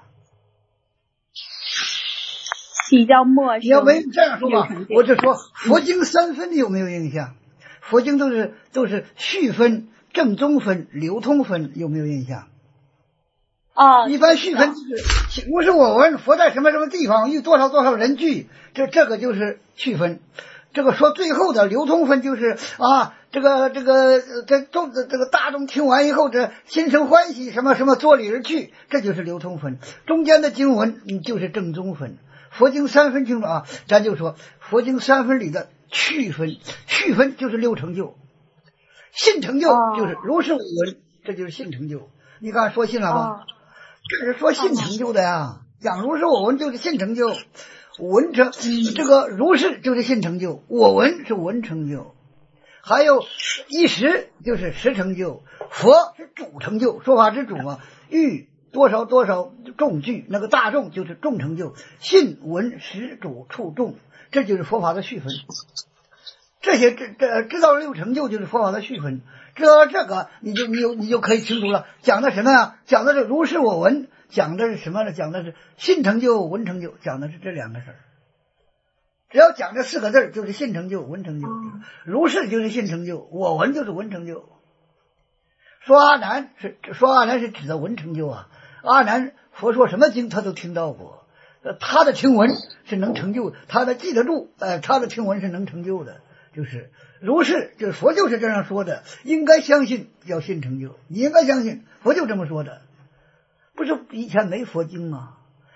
比较陌生。 你要没这样说吧，我就说佛经三分有没有印象？佛经都是都是序分、正宗分、流通分，有没有印象？ 哦， 一般序分就是无是我闻，佛在什么什么地方，遇多少多少人聚，这这个就是序分。这个说最后的流通分就是啊，这个这个这众这个大众听完以后，这心生欢喜，什么什么作礼而去，这就是流通分。中间的经文嗯就是正宗分。佛经三分清楚啊，咱就说佛经三分里的趣分，趣分就是六成就，信成就就是如是我闻，这就是信成就。你刚才说信了吧？这是说信成就的呀，讲如是我闻就是信成就。闻成这个如是就是信成就，我闻是闻成就，还有一时就是实成就，佛是主成就，说法之主嘛，欲多少多少众聚，那个大众就是众成就，信闻实主处众，这就是佛法的序分。这些这这知道六成就就是佛法的序分，知道这个你就你就你就可以清楚了。讲的什么呀？讲的是如是我闻。讲的是什么呢？讲的是信成就、闻成就，讲的是这两个事儿。只要讲这四个字就是信成就、闻成就。嗯、如是就是信成就，我闻就是闻成就。说阿难是说阿难是指的闻成就啊。阿难佛说什么经他都听到过，他的听闻是能成就，他的记得住，呃，他的听闻是能成就的。就是如是，就是佛就是这样说的，应该相信，要信成就。你应该相信，佛就这么说的。不是以前没佛经吗？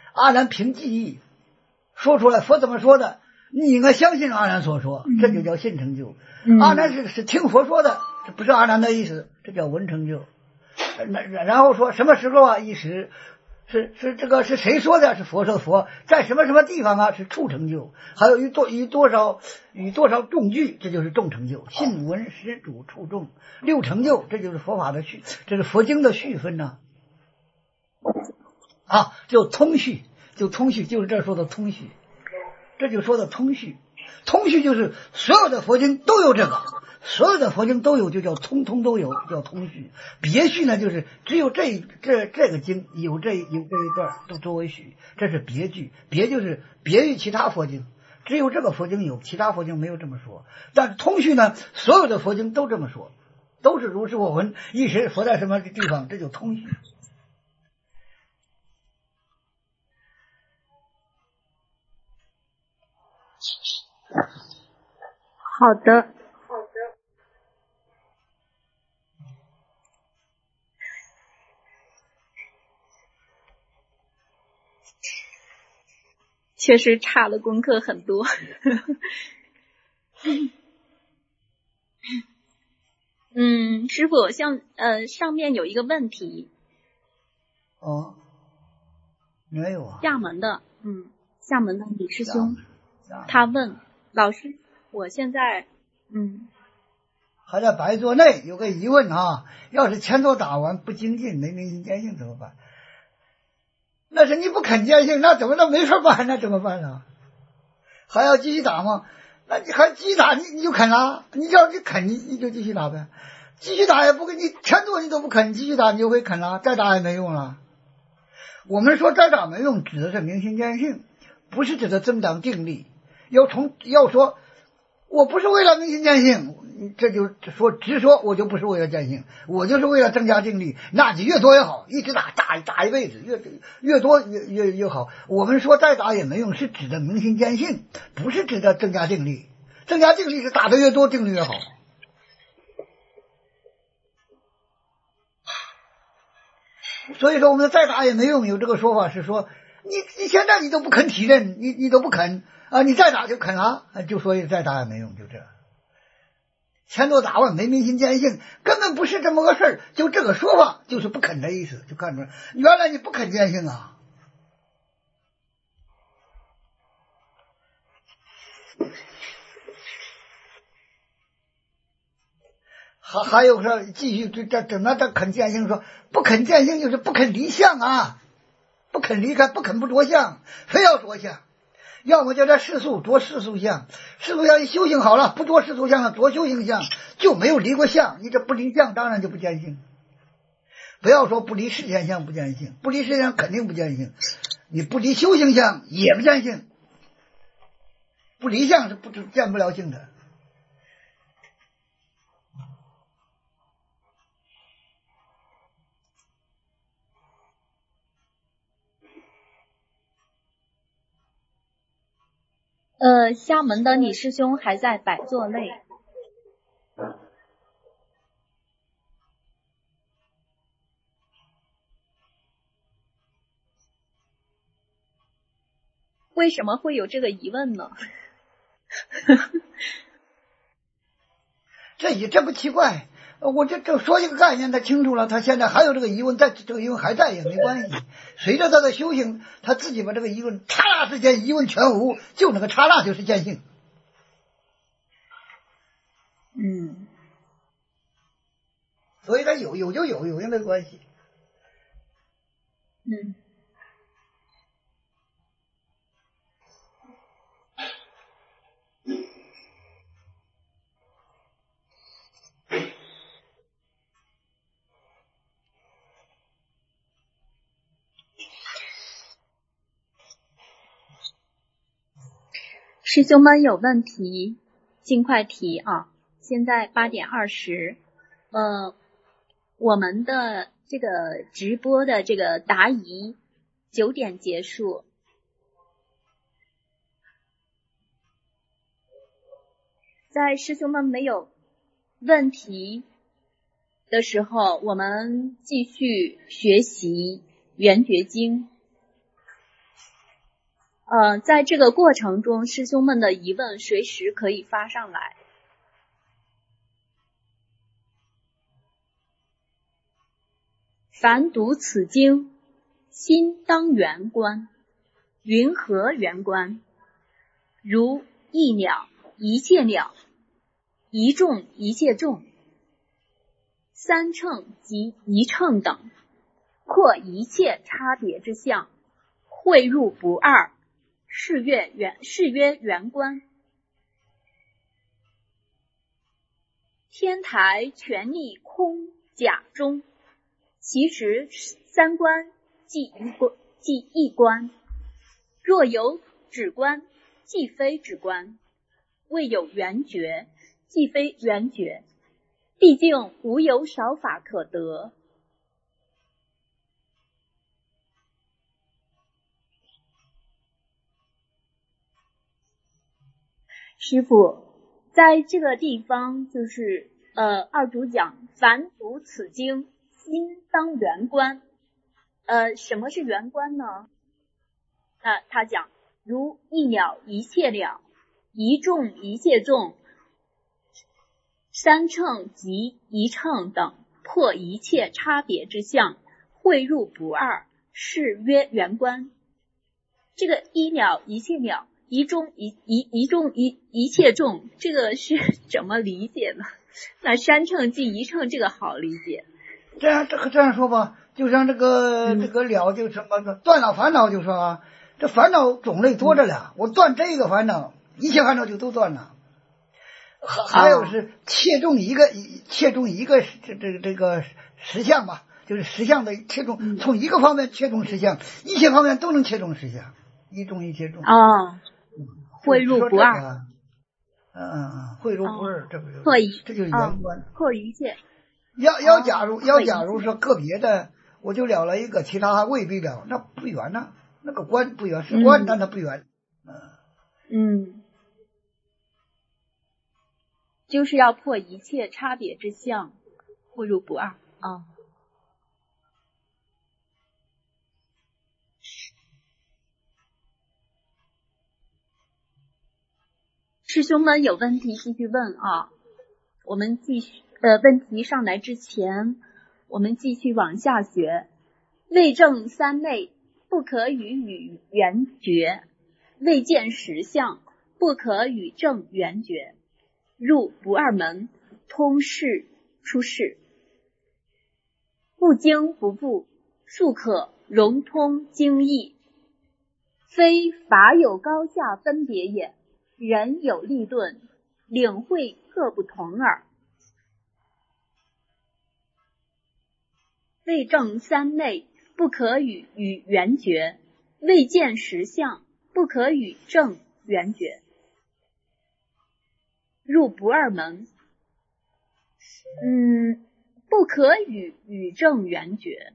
阿难凭记忆说出来，佛怎么说的，你应该相信阿难所说，这就叫信成就。 嗯、 阿难是是听佛说的，这不是阿难的意思，这叫闻成就。然后说什么时候啊？一时是是这个是谁说的？是佛说的。佛在什么什么地方啊？是处成就。还有与多与多少与多少众聚，这就是众成就。信闻识主处众六成就，这就是佛法的序，这是佛经的序分呐、啊。啊，就通序，就通序，就是这说的通序，这就说的通序。通序就是所有的佛经都有这个，所有的佛经都有，就叫通通都有，叫通序。别序呢，就是只有这这这个经有这有这一段都作为序，这是别句。别就是别于其他佛经，只有这个佛经有，其他佛经没有这么说。但是通序呢，所有的佛经都这么说，都是如是我闻，一时佛在什么地方，这就通序。 好的，好的。确实差的功课很多。嗯，师父，像呃上面有一个问题。 哦，没有啊。 厦门的，嗯，厦门的李师兄，他问老师，我现在嗯还在白座内有个疑问啊，要是前头打完不精进没明心见性怎么办？那是你不肯见性，那怎么能没法办？那怎么办呢？还要继续打吗？那你还继续打，你你就肯了，你要你肯，你你就继续打呗。继续打也不给你前头你都不肯，继续打你就会肯了，再打也没用了。我们说再打没用，指的是明心见性，不是指的增长定力。要从要说我不是为了明心见性，这就说直说我就不是为了见性，我就是为了增加定力，那就越多越好，一直打打打一辈子，越越多越越越好。我们说再打也没用，是指的明心见性，不是指的增加定力。增加定力是打的越多定力越好。所以说我们再打也没用，有这个说法是说你你现在你都不肯体认，你你都不肯啊，你再打就肯了，就所以再打也没用，就这。前头打完没明心见性，根本不是这么个事儿，就这个说法就是不肯的意思，就看出来原来你不肯见性啊。还还有说继续这怎么这肯见性，说不肯见性就是不肯离相啊，不肯离开，不肯不着相，非要着相。要么叫这世俗着世俗相，世俗相一修行好了，不着世俗相了，着修行相，就没有离过相。你这不离相，当然就不见性。不要说不离世间相不见性，不离世间相肯定不见性，你不离修行相也不见性，不离相是不见不了性的。 呃，厦门的李师兄还在摆座内。为什么会有这个疑问呢？ 这也这不奇怪，我这这说一个概念他清楚了，他现在还有这个疑问，在这个疑问还在也没关系。随着他的修行，他自己把这个疑问刹那之间疑问全无，就那个刹那就是见性。 嗯， 所以他有有就有，有也没关系。 嗯。师兄们有问题尽快提啊！现在八点二十，呃，我们的这个直播的这个答疑九点结束。在师兄们没有问题的时候，我们继续学习《圆觉经》。 呃，在这个过程中，师兄们的疑问随时可以发上来。凡读此经，心当圆观。云何圆观？如一鸟，一切鸟；一众，一切众；三乘及一乘等，括一切差别之相，汇入不二，是曰圆，是曰圆观。天台全逆空假中，其实三观即一观，即一观。若有止观，即非止观；未有圆觉，即非圆觉。毕竟无有少法可得。师父，在这个地方就是呃，二主讲凡读此经，心当圆观。呃，什么是圆观呢？呃，他讲如一鸟，一切鸟；一众，一切众；三乘及一乘等，破一切差别之相，汇入不二，是曰圆观。这个一鸟，一切鸟；一众，一一一众一一切众，这个是怎么理解呢？那三乘即一乘，这个好理解。 这样这个这样说吧，就像这个、 嗯、 这个了就什么断了烦恼，就说啊，这烦恼种类多着了，嗯、我断这个烦恼，一切烦恼就都断了。还还有是切中一个、哦、切中一个这这这个实相吧，就是实相的切中，嗯、从一个方面切中实相，一切方面都能切中实相，一中一切中。 哦，汇入不二。 嗯嗯嗯，汇入不二， 哦、 这不就破一， 这就是圆观， 破一切。 要要假如、哦、要假如说个别的，我就了了一个，其他还未必了，那不圆呢？那个观不圆，是观，嗯、但它不圆。 嗯。嗯。就是要破一切差别之相，汇入不二啊。师兄们有问题继续问啊，我们继续呃问题上来之前，我们继续往下学。未证三昧，不可与语圆觉；未见实相，不可与证圆觉。入不二门，通世出世，不经不布，庶可融通经义。非法有高下分别也，人有立顿，领会各不同耳。未证三昧，不可与语圆觉；未见实相，不可与证圆觉。入不二门，嗯，不可与与证圆觉。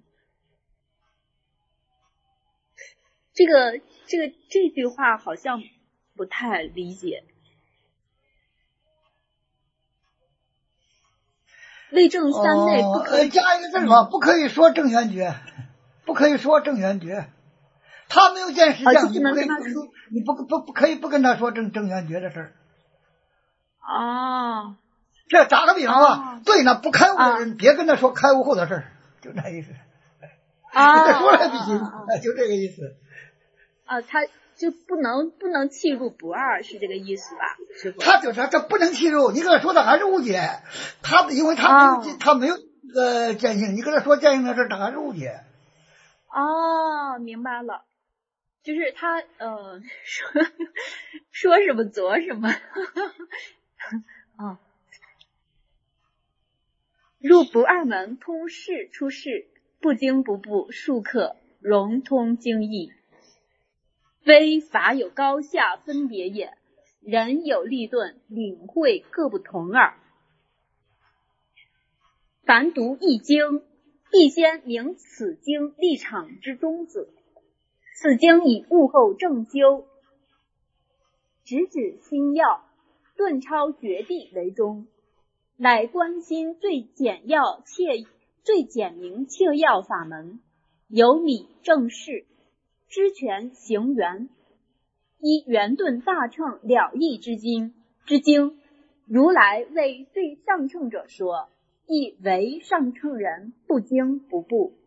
这个这个这句话好像不太理解。未证三昧不可以、 哦、加一个字吧，不可以说证圆觉，不可以说证圆觉。他没有见实相， 哦、 你不可以说，你不不不可以不跟他说证证圆觉的事儿。 哦， 这打个比方啊， 哦、 对那不开悟的人，哦、别跟他说开悟后的事儿，就这意思。 啊、 哦，说来必行，哦、就这个意思。 啊，他就不能不能契入不二，是这个意思吧？师父， 他就是这不能契入，你跟他说他还是误解。他因为他没有、哦、他没有呃见性，你跟他说见性的事，他还是误解。 哦，明白了。就是他呃说说什么做什么。哦，入不二门，通世出世，不经不布，庶可融通经义。非法有高下分别也，人有立顿，领会各不同耳。凡读一经，必先明此经立场之宗旨。此经以悟后正修，直指心要，顿超绝地为宗，乃观心最简要切最简明切要法门，有理正事，知权行圆， 一圆顿大乘了义之经之经，如来为最上乘者说，亦为上乘人不惊不怖。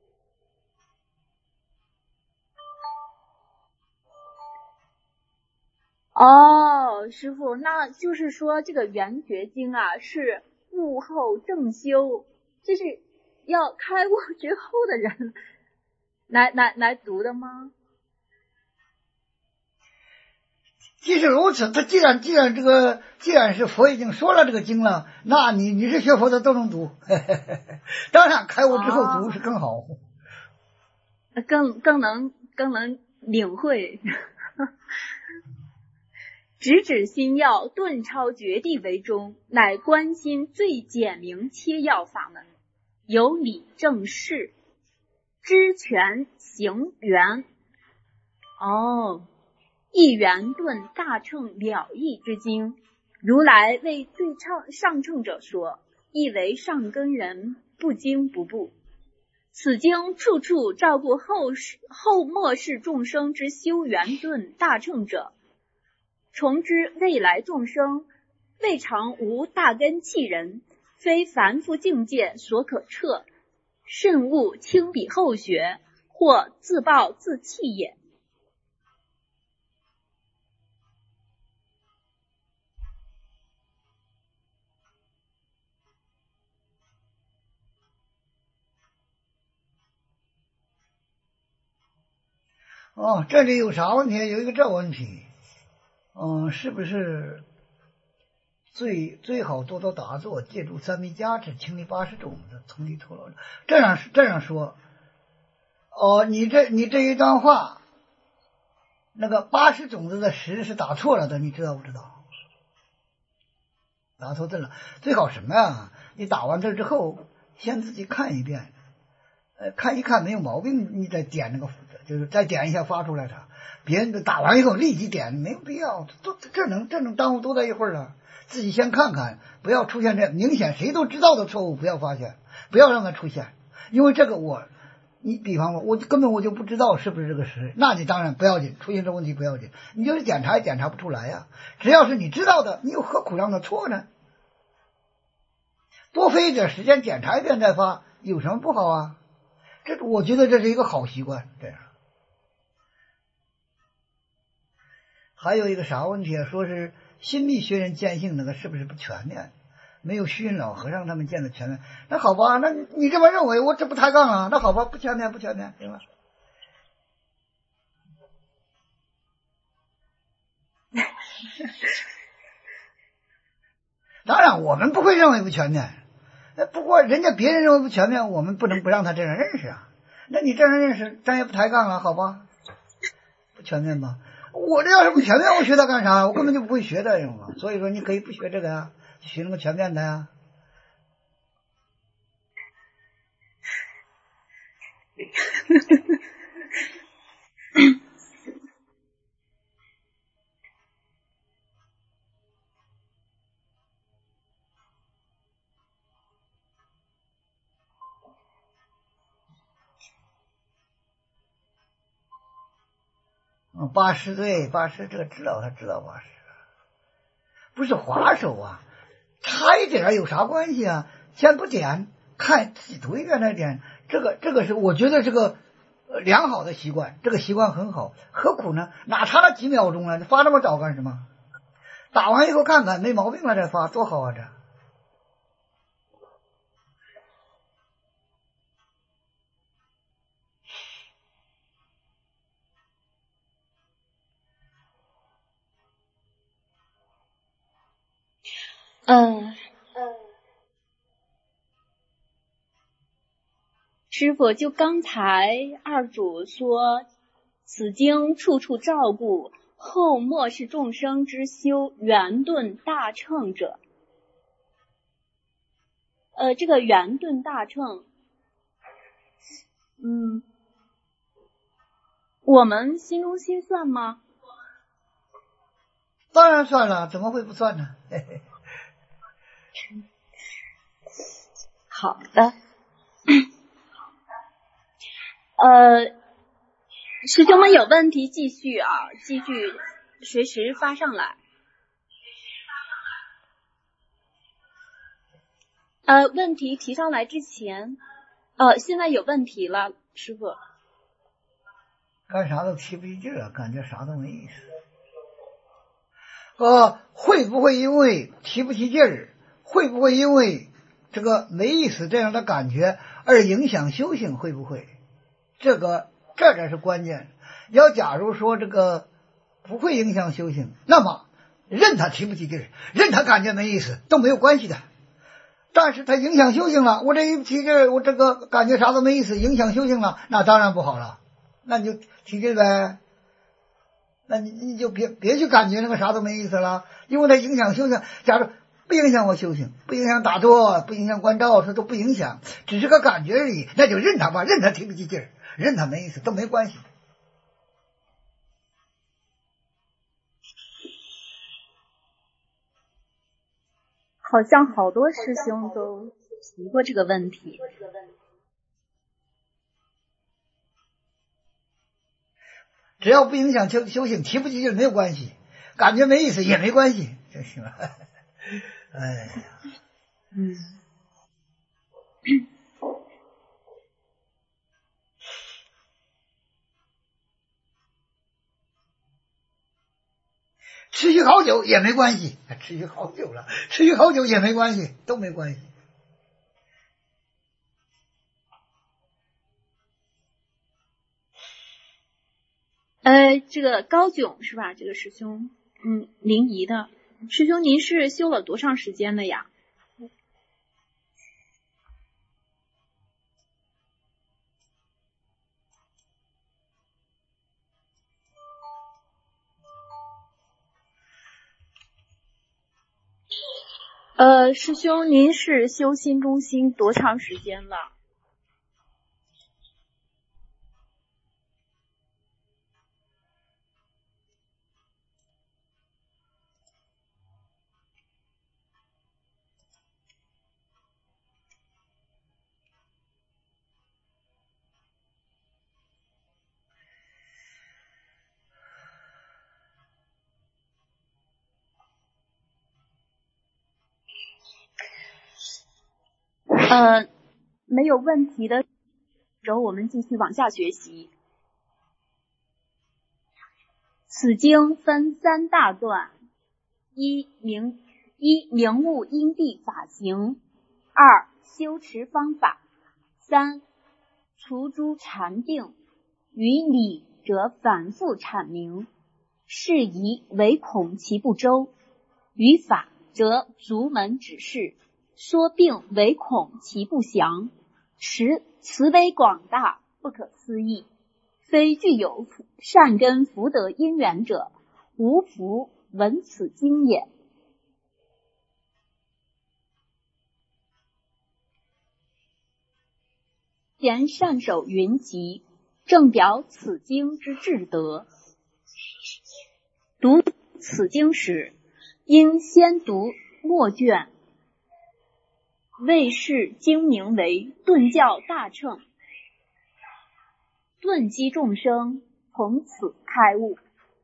哦，师父，那就是说这个圆觉经啊，是悟后正修，这是要开悟之后的人来来来读的吗？ 即使如此，他既然既然这个既然是佛已经说了这个经了，那你你是学佛的都能读，当然开悟之后读是更好， 哦、更更能更能领会。直指心要，顿超绝地为中，乃观心最简明切要法门，有理正事，知全行圆。哦，一圆顿大乘了义之经，如来为最上乘者说，亦为上根人不惊不怖。此经处处照顾后世后末世众生之修圆顿大乘者，重知未来众生未尝无大根器人，非凡夫境界所可测，慎勿轻笔后学，或自暴自弃也。 哦，这里有啥问题？有一个这问题，嗯，是不是最最好多多打坐，借助三昧加持，清理八十种子，从地头脑？这样这样说，哦，你这你这一段话，那个八十种子的十是打错了的，你知道不知道？打错字了，最好什么呀？你打完这之后，先自己看一遍，呃，看一看没有毛病，你再点那个，就是再点一下发出来它。别人打完以后立即点，没有必要，都这能这能耽误多大一会儿啊？自己先看看，不要出现这明显谁都知道的错误，不要发现，不要让它出现，因为这个我。你比方说，我根本我就不知道是不是这个十，那你当然不要紧，出现这问题不要紧，你就是检查也检查不出来呀。只要是你知道的，你又何苦让它错呢？多费一点时间检查一遍再发，有什么不好啊？这我觉得这是一个好习惯。这样，还有一个啥问题啊？说是新密学人见性那个是不是不全面？没有虚云老和尚他们见的全面，那好吧，那你这么认为，我这不抬杠啊？那好吧，不全面不全面，行吧？当然我们不会认为不全面，不过人家别人认为不全面，我们不能不让他这样认识啊。那你这样认识，咱也不抬杠了，好吧？不全面吧？我这要是不全面，我学它干啥？我根本就不会学这种啊。所以说，你可以不学这个呀，学那个全面的呀。嗯，八十对八十，这个知道他知道八十，不是滑手啊，差一点有啥关系啊？先不点，看自己读一遍再点，这个这个是我觉得这个良好的习惯，这个习惯很好，何苦呢？哪差了几秒钟啊？你发那么早干什么？打完以后看看没毛病了再发，多好啊！这。 嗯嗯，师父，就刚才二主说，此经处处照顾后末世众生之修圆顿大乘者。呃，这个圆顿大乘，嗯，我们心中心算吗？ 当然算了，怎么会不算呢？嘿嘿。 好的。呃， 师兄们有问题继续啊，继续随时发上来。呃，问题提上来之前，呃，现在有问题了，师傅。 干啥都提不起劲儿，感觉啥都没意思。呃，会不会因为提不起劲儿，会不会因为这个没意思这样的感觉而影响修行？会不会？这个这才是关键。要假如说这个不会影响修行，那么任他提不起劲儿，任他感觉没意思都没有关系的。但是他影响修行了，我这一提劲儿，我这个感觉啥都没意思，影响修行了，那当然不好了。那你就提劲呗，那你你就别别去感觉那个啥都没意思了，因为它影响修行。假如不影响我修行，不影响打坐，不影响关照，它都不影响，只是个感觉而已，那就任他吧，任他提不起劲儿，任他没意思都没关系。 好像好多师兄都提过这个问题。 只要不影响修修行，提不起劲没有关系，感觉没意思也没关系，就行了。哎呀， 嗯， 持续好久也没关系，持续好久了，持续好久也没关系，都没关系。 呃，这个高炯是吧？这个师兄，嗯，临沂的师兄，您是修了多长时间了呀？呃，师兄，您是修心中心多长时间了？呃，没有问题的时候，我们继续往下学习。此经分三大段：一明一明悟因地法行；二修持方法；三除诸禅定。于理者反复阐明，是疑唯恐其不周；于法则逐门指示，说病唯恐其不详。实慈悲广大，不可思议。非具有善根福德因缘者，无福闻此经也。言善守云集，正表此经之至德。读此经时，应先读末卷，为是经名为顿教大乘，顿击众生，从此开悟。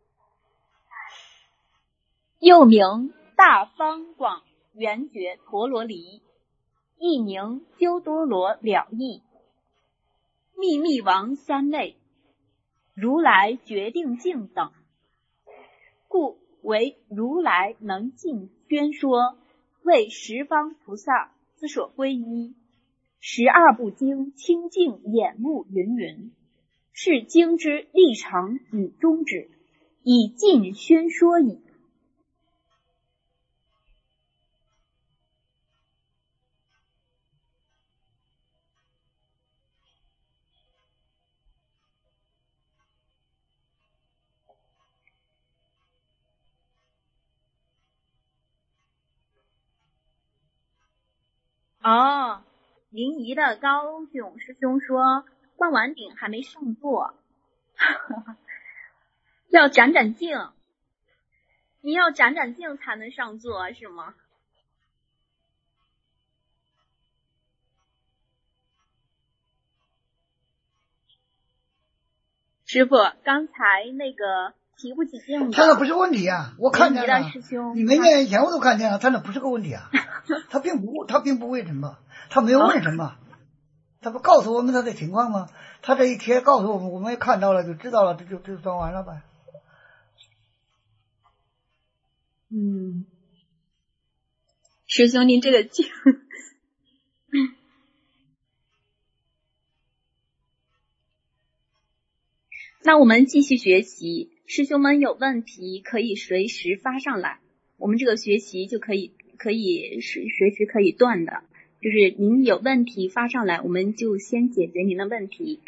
又名大方广圆觉陀罗尼，亦名鸠多罗了义。秘密王三昧，如来决定境等，故为如来能尽宣说，为十方菩萨之所归依。十二部经清净眼目云云，是经之立场与宗旨，以尽宣说矣。哦，临沂的高炯师兄说，灌完顶还没上座，要长长镜，你要长长镜才能上座是吗？ 师傅，刚才那个提不起劲的， 他那不是问题啊，我看见了， 师兄， 你没念以前我都看见了，他那不是个问题啊，他并不他并不为什么，他没有问什么，他不告诉我们他的情况吗？他这一贴告诉我们，我们也看到了，就知道了，这就这就算完了呗。 嗯，师兄您这个劲。那我们继续学习，师兄们有问题可以随时发上来，我们这个学习就可以可以随随时可以断的，就是您有问题发上来，我们就先解决您的问题。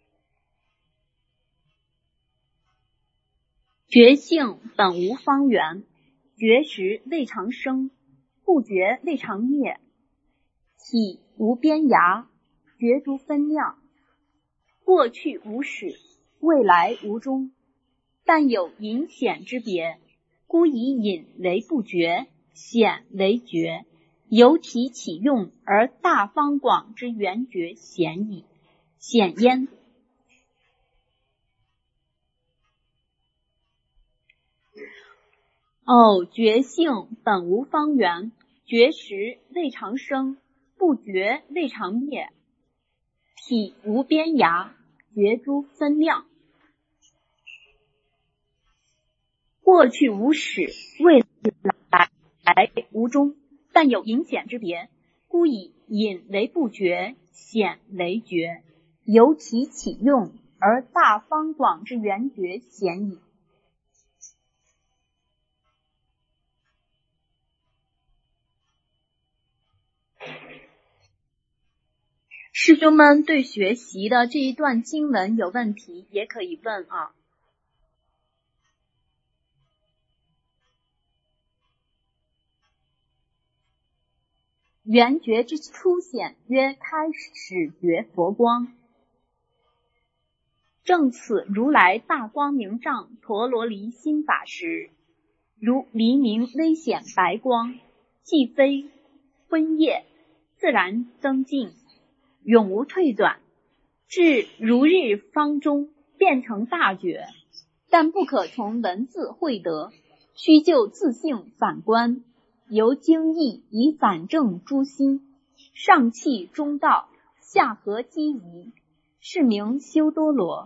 觉性本无方圆，觉时未尝生，不觉未尝灭，体无边涯，觉诸分量，过去无始，未来无终，但有隐显之别，故以隐为不觉，显为觉，由体起用而大方广之圆觉显矣，显焉。哦，觉性本无方圆，觉时未尝生，不觉未尝灭，体无边涯，觉诸分量，过去无始，未来无终，但有隐显之别，故以隐为不觉，显为觉，由体起用而大方广之圆觉显矣。师兄们对学习的这一段经文有问题也可以问啊。圆觉之初显，曰开始觉佛光。正此如来大光明藏陀罗尼心法时，如黎明微显白光，既非昏夜，自然增进，永无退转，至如日方中，变成大觉，但不可从文字会得，须就自性反观，由经义以反正诸心，上气中道，下合机宜，是名修多罗。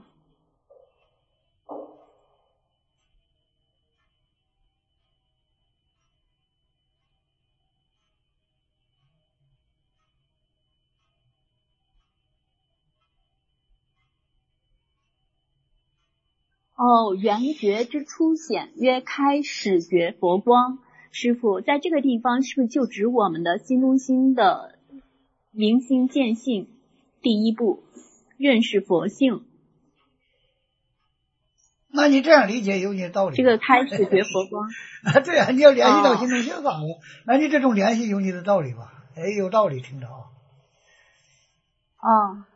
哦，圆觉之初显，曰开始觉佛光。师父，在这个地方是不是就指我们的心中心的明心见性第一步，认识佛性？ 那你这样理解有你的道理。 这个开始觉佛光啊，对啊，你要联系到心中心法了，哦，那你这种联系有你的道理吧？哎，有道理，听着啊。 哦。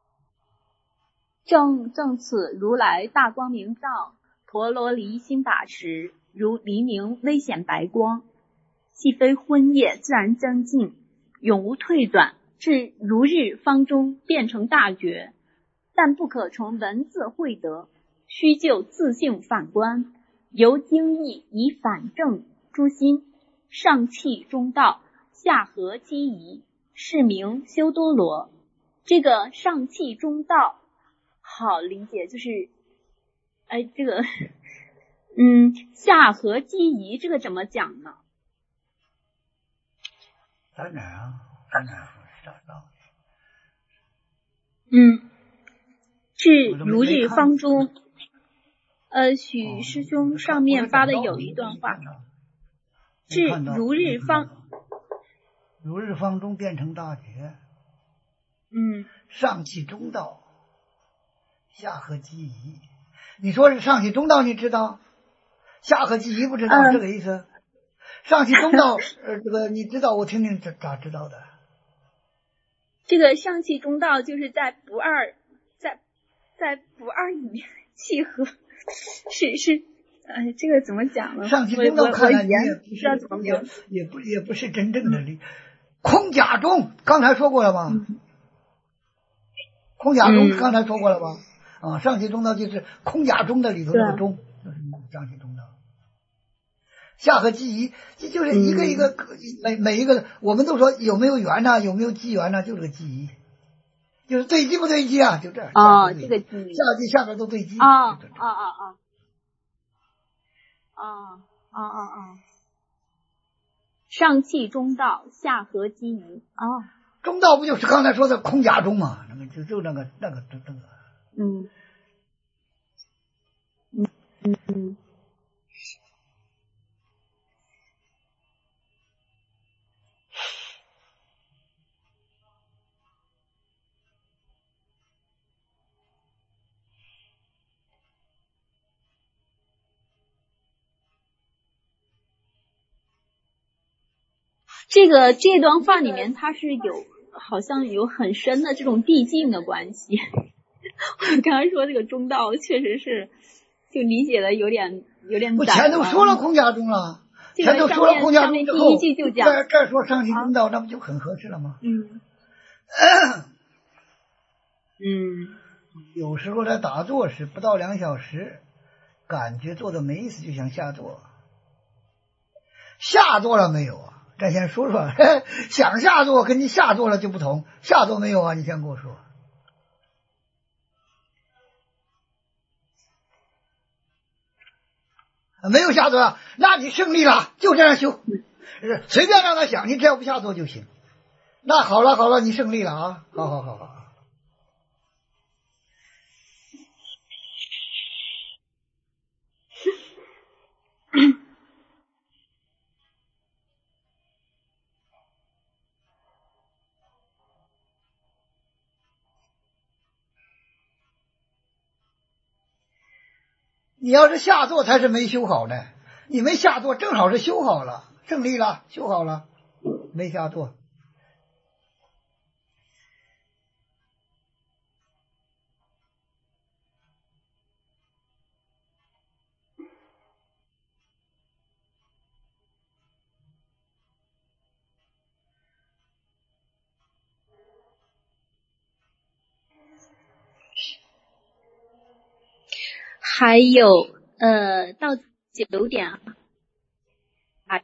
正正此如来大光明藏陀罗尼心法时，如黎明微显白光，既非昏夜，自然增进，永无退转，至如日方中，变成大觉，但不可从文字会得，须就自性反观，由经义以反正诸心，上气中道，下合机宜，是名修多罗。这个上气中道好理解，就是哎这个嗯下合机宜这个怎么讲呢？ 当然啊，当然是这道理。嗯，至如日方中，呃，许师兄上面发的有一段话，至如日方， 如日方中变成大觉， 嗯， 上气中道，下合机宜。你说是上气中道，你知道？下合机宜不知道，嗯，这个意思。上气中道，呃，这个你知道？我听听咋咋知道的？ 这个上气中道就是在不二，在在不二里面契合，是是，呃，这个怎么讲呢？ 上气中道看来你也不知道怎么描述， 也不也不是真正的理。空假中，刚才说过了吧？ 嗯、 空假中刚才说过了吧？ 啊，上气中道就是空假中的里头那个中，就是上气中道。下合机宜，这就是一个一个、嗯、每每一个，我们都说有没有缘呐、啊，有没有机缘呐、啊，就这个机宜，就是对机不对机啊，就这样。 哦，这个机下机下边都对机。 啊啊啊啊啊啊啊啊！上气中道，下合机宜。哦， 中道不就是刚才说的空假中嘛？那个就就那个那个那个。 嗯嗯嗯嗯。这个这段话里面，它是有好像有很深的这种递进的关系。我刚刚说这个中道确实是就理解的有点有点窄了。 我前头说了空假中了， 这个前头说了空假中之后， 第一句就讲， 再再说上气中道，那不就很合适了吗？ 嗯嗯， 有时候在打坐时不到两小时，感觉做的没意思，就想下坐。下坐了没有啊？咱先说说，想下坐跟你下坐了就不同。下坐没有啊？你先跟我说。没有下坐，那你胜利了，就这样修，随便让他想，你只要不下坐就行。那好了好了，你胜利了啊！好好好好。你要是下坐才是没修好呢，你没下坐正好是修好了，胜利了，修好了，没下坐。 还有呃，到九点还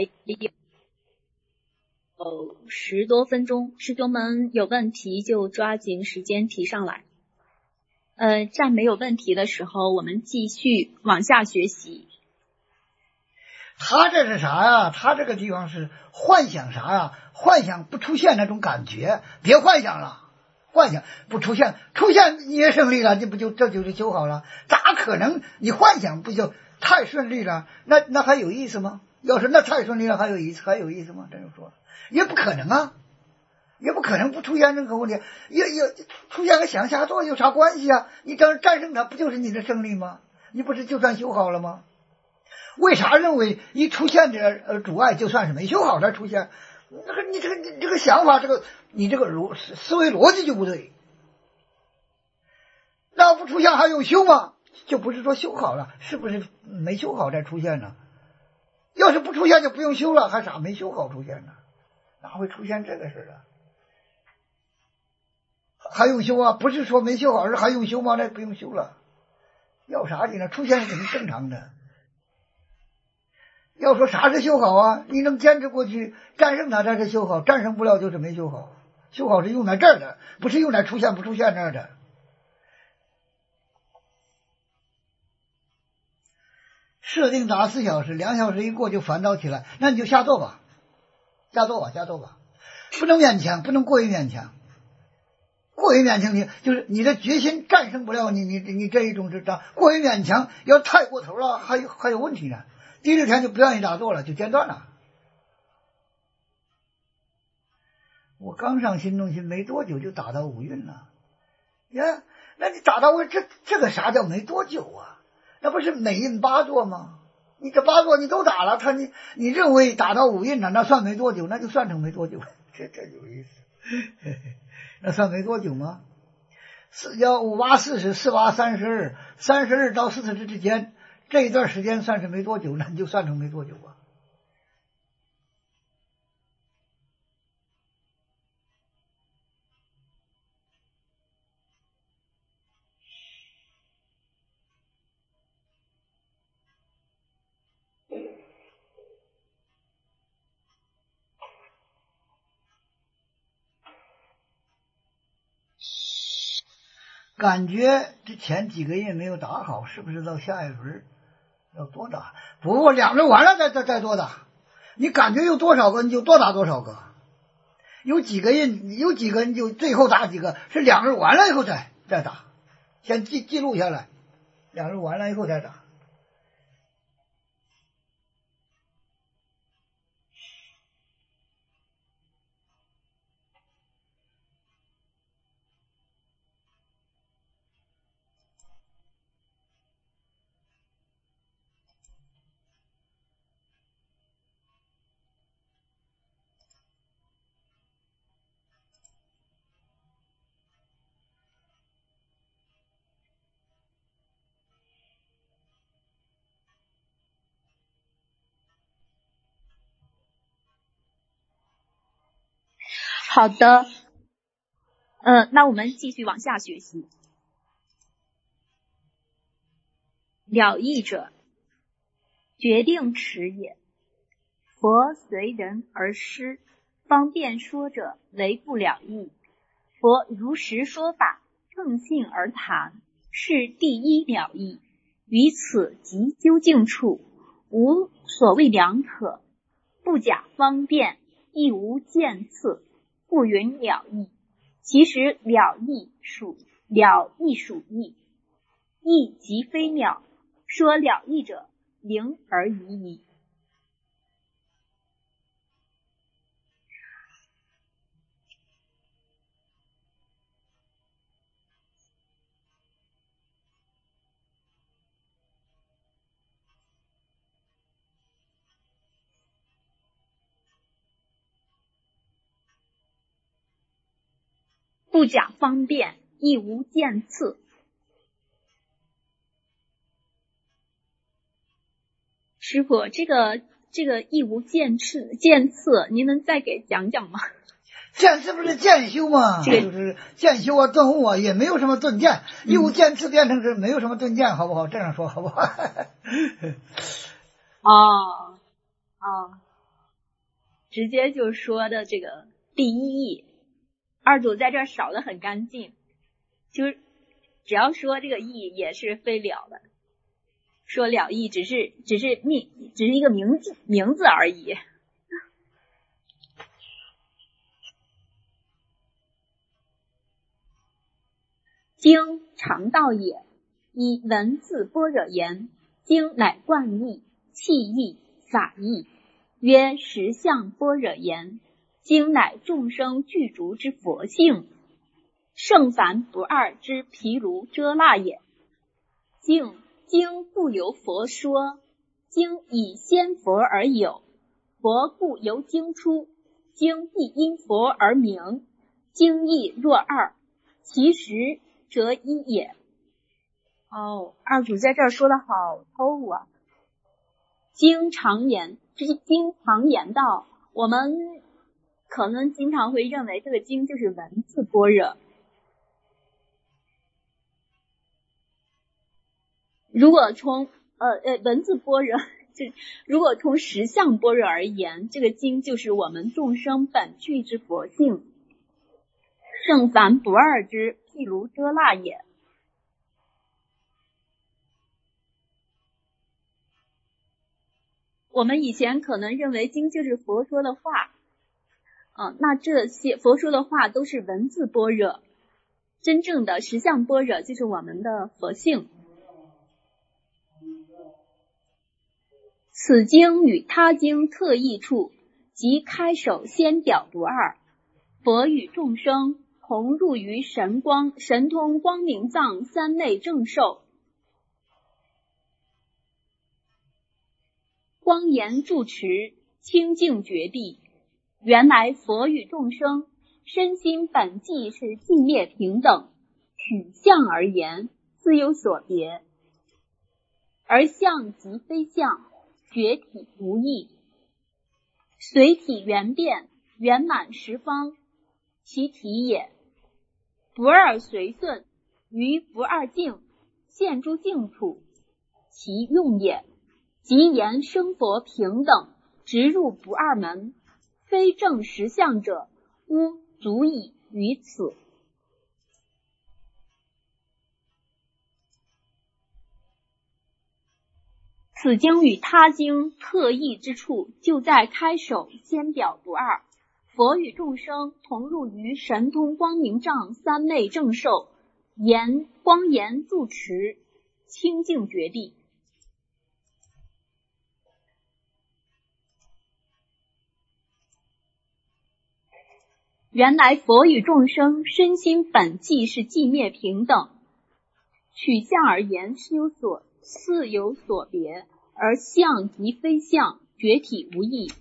有十多分钟，师兄们有问题就抓紧时间提上来。呃，在没有问题的时候，我们继续往下学习。 他这是啥呀？他这个地方是幻想啥呀？幻想不出现那种感觉，别幻想了。幻想不出现，出现你也胜利了，这不就这就是修好了？咋可能？你幻想不就太顺利了？那那还有意思吗？要是那太顺利了，还有意思还有意思吗？这就说也不可能啊，也不可能不出现任何问题，也也出现个想下坐有啥关系啊？你这战胜他不就是你的胜利吗？你不是就算修好了吗？为啥认为一出现这呃阻碍就算是没修好才出现？这个你这个你这个想法，这个你这个逻思维逻辑就不对。那不出现还用修吗？就不是说修好了，是不是没修好再出现呢？要是不出现就不用修了，还啥没修好出现呢？哪会出现这个事啊？还用修啊？不是说没修好，是还用修吗？那不用修了。要啥去呢？出现是很正常的。要说啥是修好啊？你能坚持过去，战胜它才是修好，战胜不了就是没修好。修好是用在这儿的，不是用在出现不出现这儿的。设定打四小时，两小时一过就烦躁起来，那你就下坐吧，下坐吧，下坐吧，不能勉强，不能过于勉强。过于勉强你就是你的决心战胜不了你你你这一种智障，过于勉强要太过头了，还有还有问题呢。第六天就不愿意打坐了，就间断了。我刚上新中心没多久就打到五运了，呀，那你打到这这个啥叫没多久啊？那不是每运八座吗？你这八座你都打了，他你你认为打到五运了，那算没多久，那就算成没多久，这这有意思。那算没多久吗？四叫五八四十，四八三十二，三十二到四十之间。这一段时间算是没多久，那你就算成没多久吧。 感觉这前几个印没有打好，是不是到下一轮要多打？不过两轮完了再再再多打，你感觉有多少个你就多打多少个，有几个印有几个你就最后打几个，是两轮完了以后再再打，先记记录下来，两轮完了以后再打。 好的，呃，那我们继续往下学习。了义者，决定持也。佛随人而施，方便说者为不了义。佛如实说法，正信而谈，是第一了义。于此即究竟处，无所谓良可，不假方便，亦无见次，故云了义。其实了义属了义属义，义即非了，说了义者，灵而已矣。不假方便，亦无见次。师傅，这个这个亦无见次见次，您能再给讲讲吗？ 见次不是见修吗？ 这个就是见修啊，顿悟啊，亦没有什么顿见，亦无见次变成是没有什么顿见，好不好？这样说好不好？ 哦哦，直接就说的这个第一义，二祖在这儿少得很干净，就是只要说这个义也是非了的，说了义只是只是命，只是一个名字名字而已。经常道也，以文字般若言，经乃观义、气义、法义，曰实相般若言，经乃众生具足之佛性，圣凡不二之毗卢遮那也。经经不由佛说，经以先佛而有，佛故由经出，经必因佛而明，经义若二，其实则一也。哦，二祖在这儿说的好透啊。经常言，这是经常言道，我们可能经常会认为这个经就是文字般若。如果从呃呃文字般若，就如果从实相般若而言，这个经就是我们众生本具之佛性，圣凡不二之毗卢遮那也。我们以前可能认为经就是佛说的话，啊，那这些佛说的话都是文字般若，真正的实相般若就是我们的佛性。此经与他经特异处，即开首先表不二，佛与众生同入于神光神通光明藏三昧正受，光严住持，清净绝壁。原来佛与众生身心本际是净灭平等，取相而言自有所别，而相即非相，觉体无异，随体圆变，圆满十方，其体也。不二随顺，于不二境，现诸净处，其用也。即言生佛平等，直入不二门，非正实相者，吾足以于此。 此经与他经特异之处，就在开首先表不二。佛与众生同入于神通光明藏三昧正受，言光严住持，清净觉地。原来佛与众生身心本即是寂灭平等，取相而言是有所似有所别，而相即非相，觉体无异。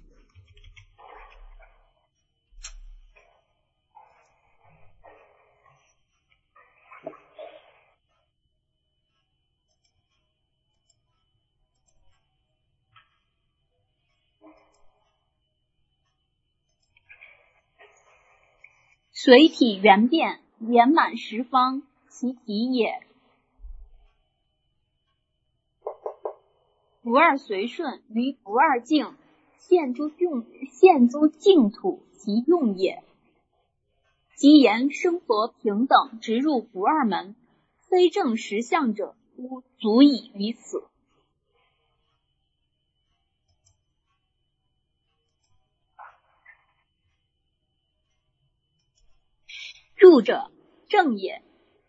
随体圆变，圆满十方，其体也。不二随顺于不二境，现诸用现诸净土即用也。即言生佛平等，直入不二门，非正实相者，吾足以于此。入者正也，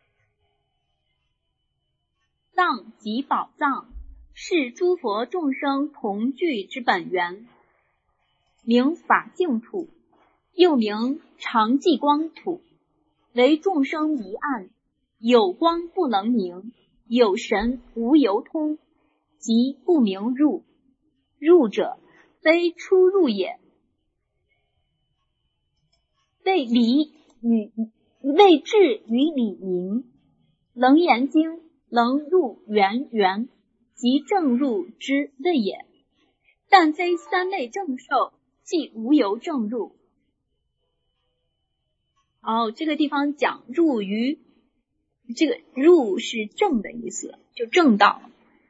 藏即宝藏，是诸佛众生同聚之本源，名法净土，又名常寂光土。为众生迷暗，有光不能明，有神无由通，即不明入。入者非出入也。为理与为智与理明，楞严经能入圆圆，即正入之谓也。但非三昧正受，即无由正入。哦，这个地方讲入于，这个入是正的意思，就正道。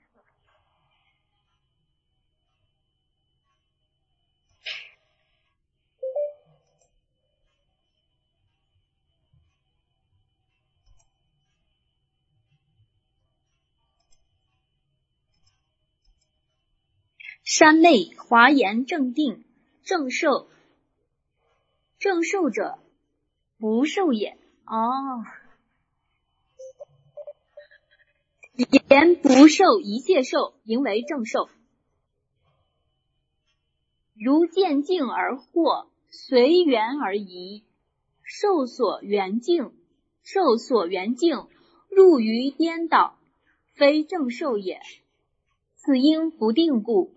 三昧华严正定正受，正受者不受也。哦，言不受一切受，名为正受。如见境而惑，随缘而移，受所缘境，受所缘境入于颠倒，非正受也。此因不定故。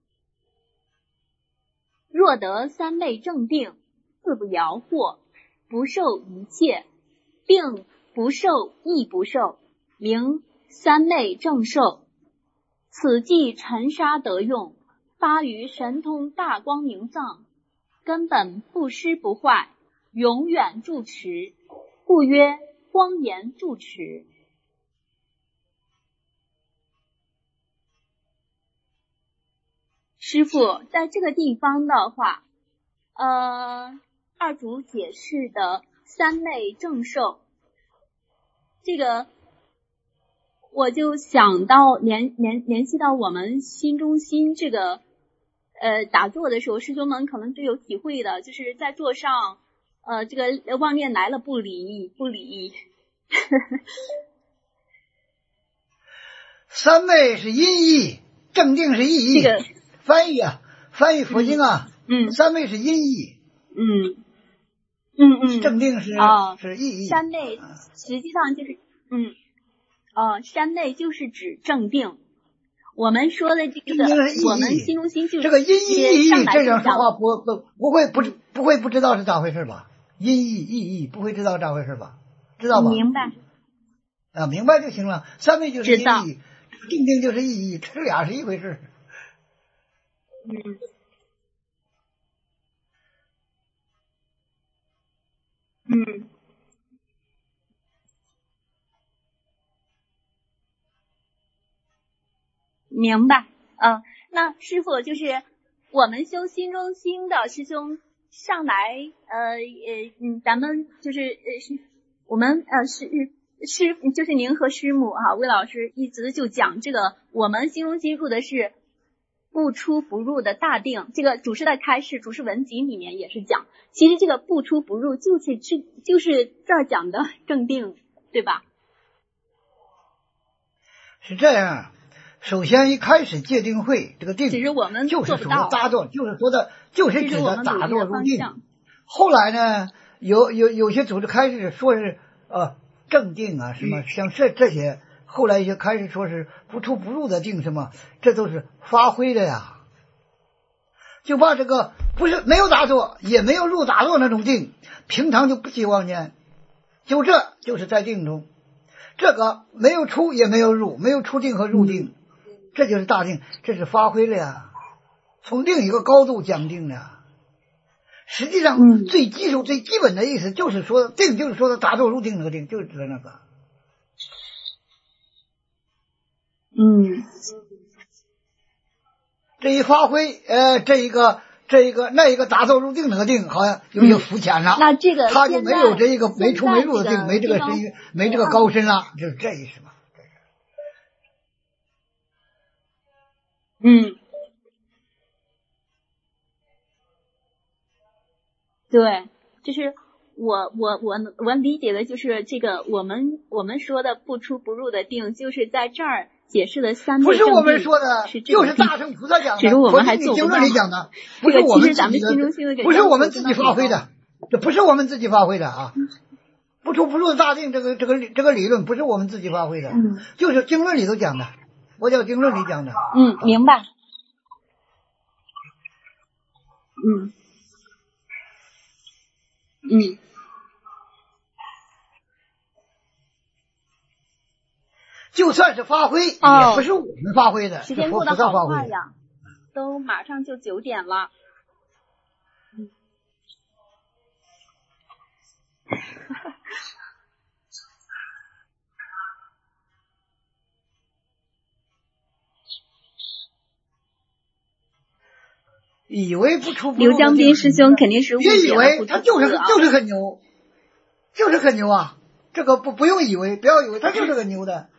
若得三昧正定，自不摇惑，不受一切，并不受亦不受，名三昧正受。此即尘沙得用，发于神通大光明藏，根本不失不坏，永远住持，故曰光严住持。师父在这个地方的话，呃，二祖解释的三昧正受，这个我就想到联联联系到我们新中心这个呃打坐的时候，师兄们可能都有体会的，就是在座上呃这个妄念来了不理不理。 三昧是音译，正定是意译。 这个翻译啊，翻译佛经啊， 嗯， 三昧是音译， 嗯嗯嗯， 正定是、 哦、 是意译。 三昧实际上就是嗯哦，三昧就是指正定。我们说的这个，我们新中心就这个音译意译这样说话不不不会不不会不知道是咋回事吧？音译意译不会知道咋回事吧？知道吧？ 明白啊，明白就行了。三昧就是音译，正定就是意译，这俩是一回事。 嗯，嗯，明白。嗯、呃，那师父就是我们修新中心的师兄上来，呃呃嗯，咱们就是呃是我们呃是师就是您和师母哈、啊，魏老师一直就讲这个，我们金融机入的是不出不入的大定，这个祖师的开示，祖师文集里面也是讲，其实这个不出不入就是这就是这儿讲的正定，对吧？ 是这样，首先一开始戒定慧，这个定只是我们就是说做不到， 的打坐，就是说的，就是指的打坐入定。 向后来呢，有有有些组织开始说是呃正定啊，什么像这这些，后来一些开始说是不出不入的定，什么这都是发挥的呀，就把这个不是没有打坐，也没有入打坐那种定，平常就不起妄念，就这就是在定中。这个没有出也没有入，没有出定和入定，这就是大定，这是发挥了呀，从另一个高度讲定了。实际上最基础最基本的意思就是说定，就是说的打坐入定那个定，就是指的那个。 嗯， 这一发挥，呃，这一个这一个那一个打坐入定那个定，好像有些肤浅了。 嗯、那这个他就没有这一个没出没入的定， 这个、 没这个深，没这个高深了，就是这意思嘛。 嗯，对，就是我我我我理解的就是这个，我们我们说的不出不入的定，就是在这儿解释的三昧正定， 不是我们说的， 是就是大圣菩萨讲的， 只是我们还做不到。 里讲的，不是我们自己的， 不是我们自己发挥的，这不是我们自己发挥的啊！不出不入的大定，这个这个这个理论不是我们自己发挥的， 嗯， 就是经论里头讲的，佛教经论里讲的。 嗯，明白。嗯嗯。 就算是发挥， 哦、 也不是我们发挥的， 时间过得好快呀，都马上就九点了。嗯， 以为不出不入， 刘江斌师兄肯定是误解了， 别以为他就是就是很牛，就是很牛啊！这个不不用以为，不要以为他就是个牛的。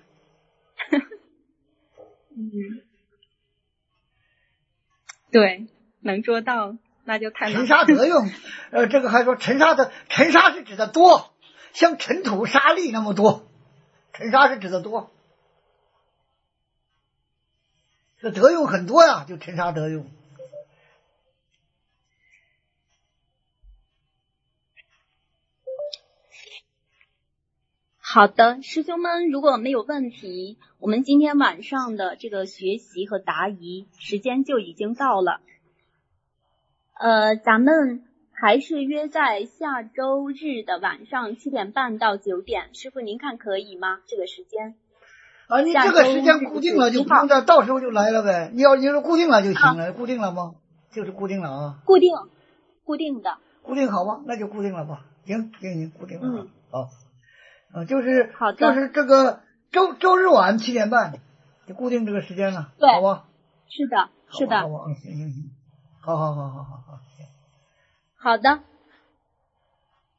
嗯，对，能做到那就太难了。 尘沙得用，呃，这个还说尘沙的尘沙是指的多，像尘土沙粒那么多，尘沙是指的多，这得用很多呀，就尘沙得用。 好的，师兄们，如果没有问题，我们今天晚上的这个学习和答疑时间就已经到了。呃，咱们还是约在下周日的晚上七点半到九点，师傅您看可以吗？这个时间？ 啊，你这个时间固定了就不用再，到时候就来了呗。你要你说固定了就行了，固定了吗？就是固定了啊。 固定，固定的。 固定好吗？那就固定了吧。行行行，固定了。 嗯， 好。啊，就是好的， 就是这个周周日晚七点半就固定这个时间了， 对， 好吧？ 是的，是的， 好吧，嗯，行行行，好好好好好好， 好的。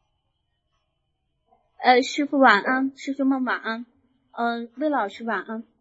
呃，师傅晚安，师兄们晚安，嗯、呃，魏老师晚安。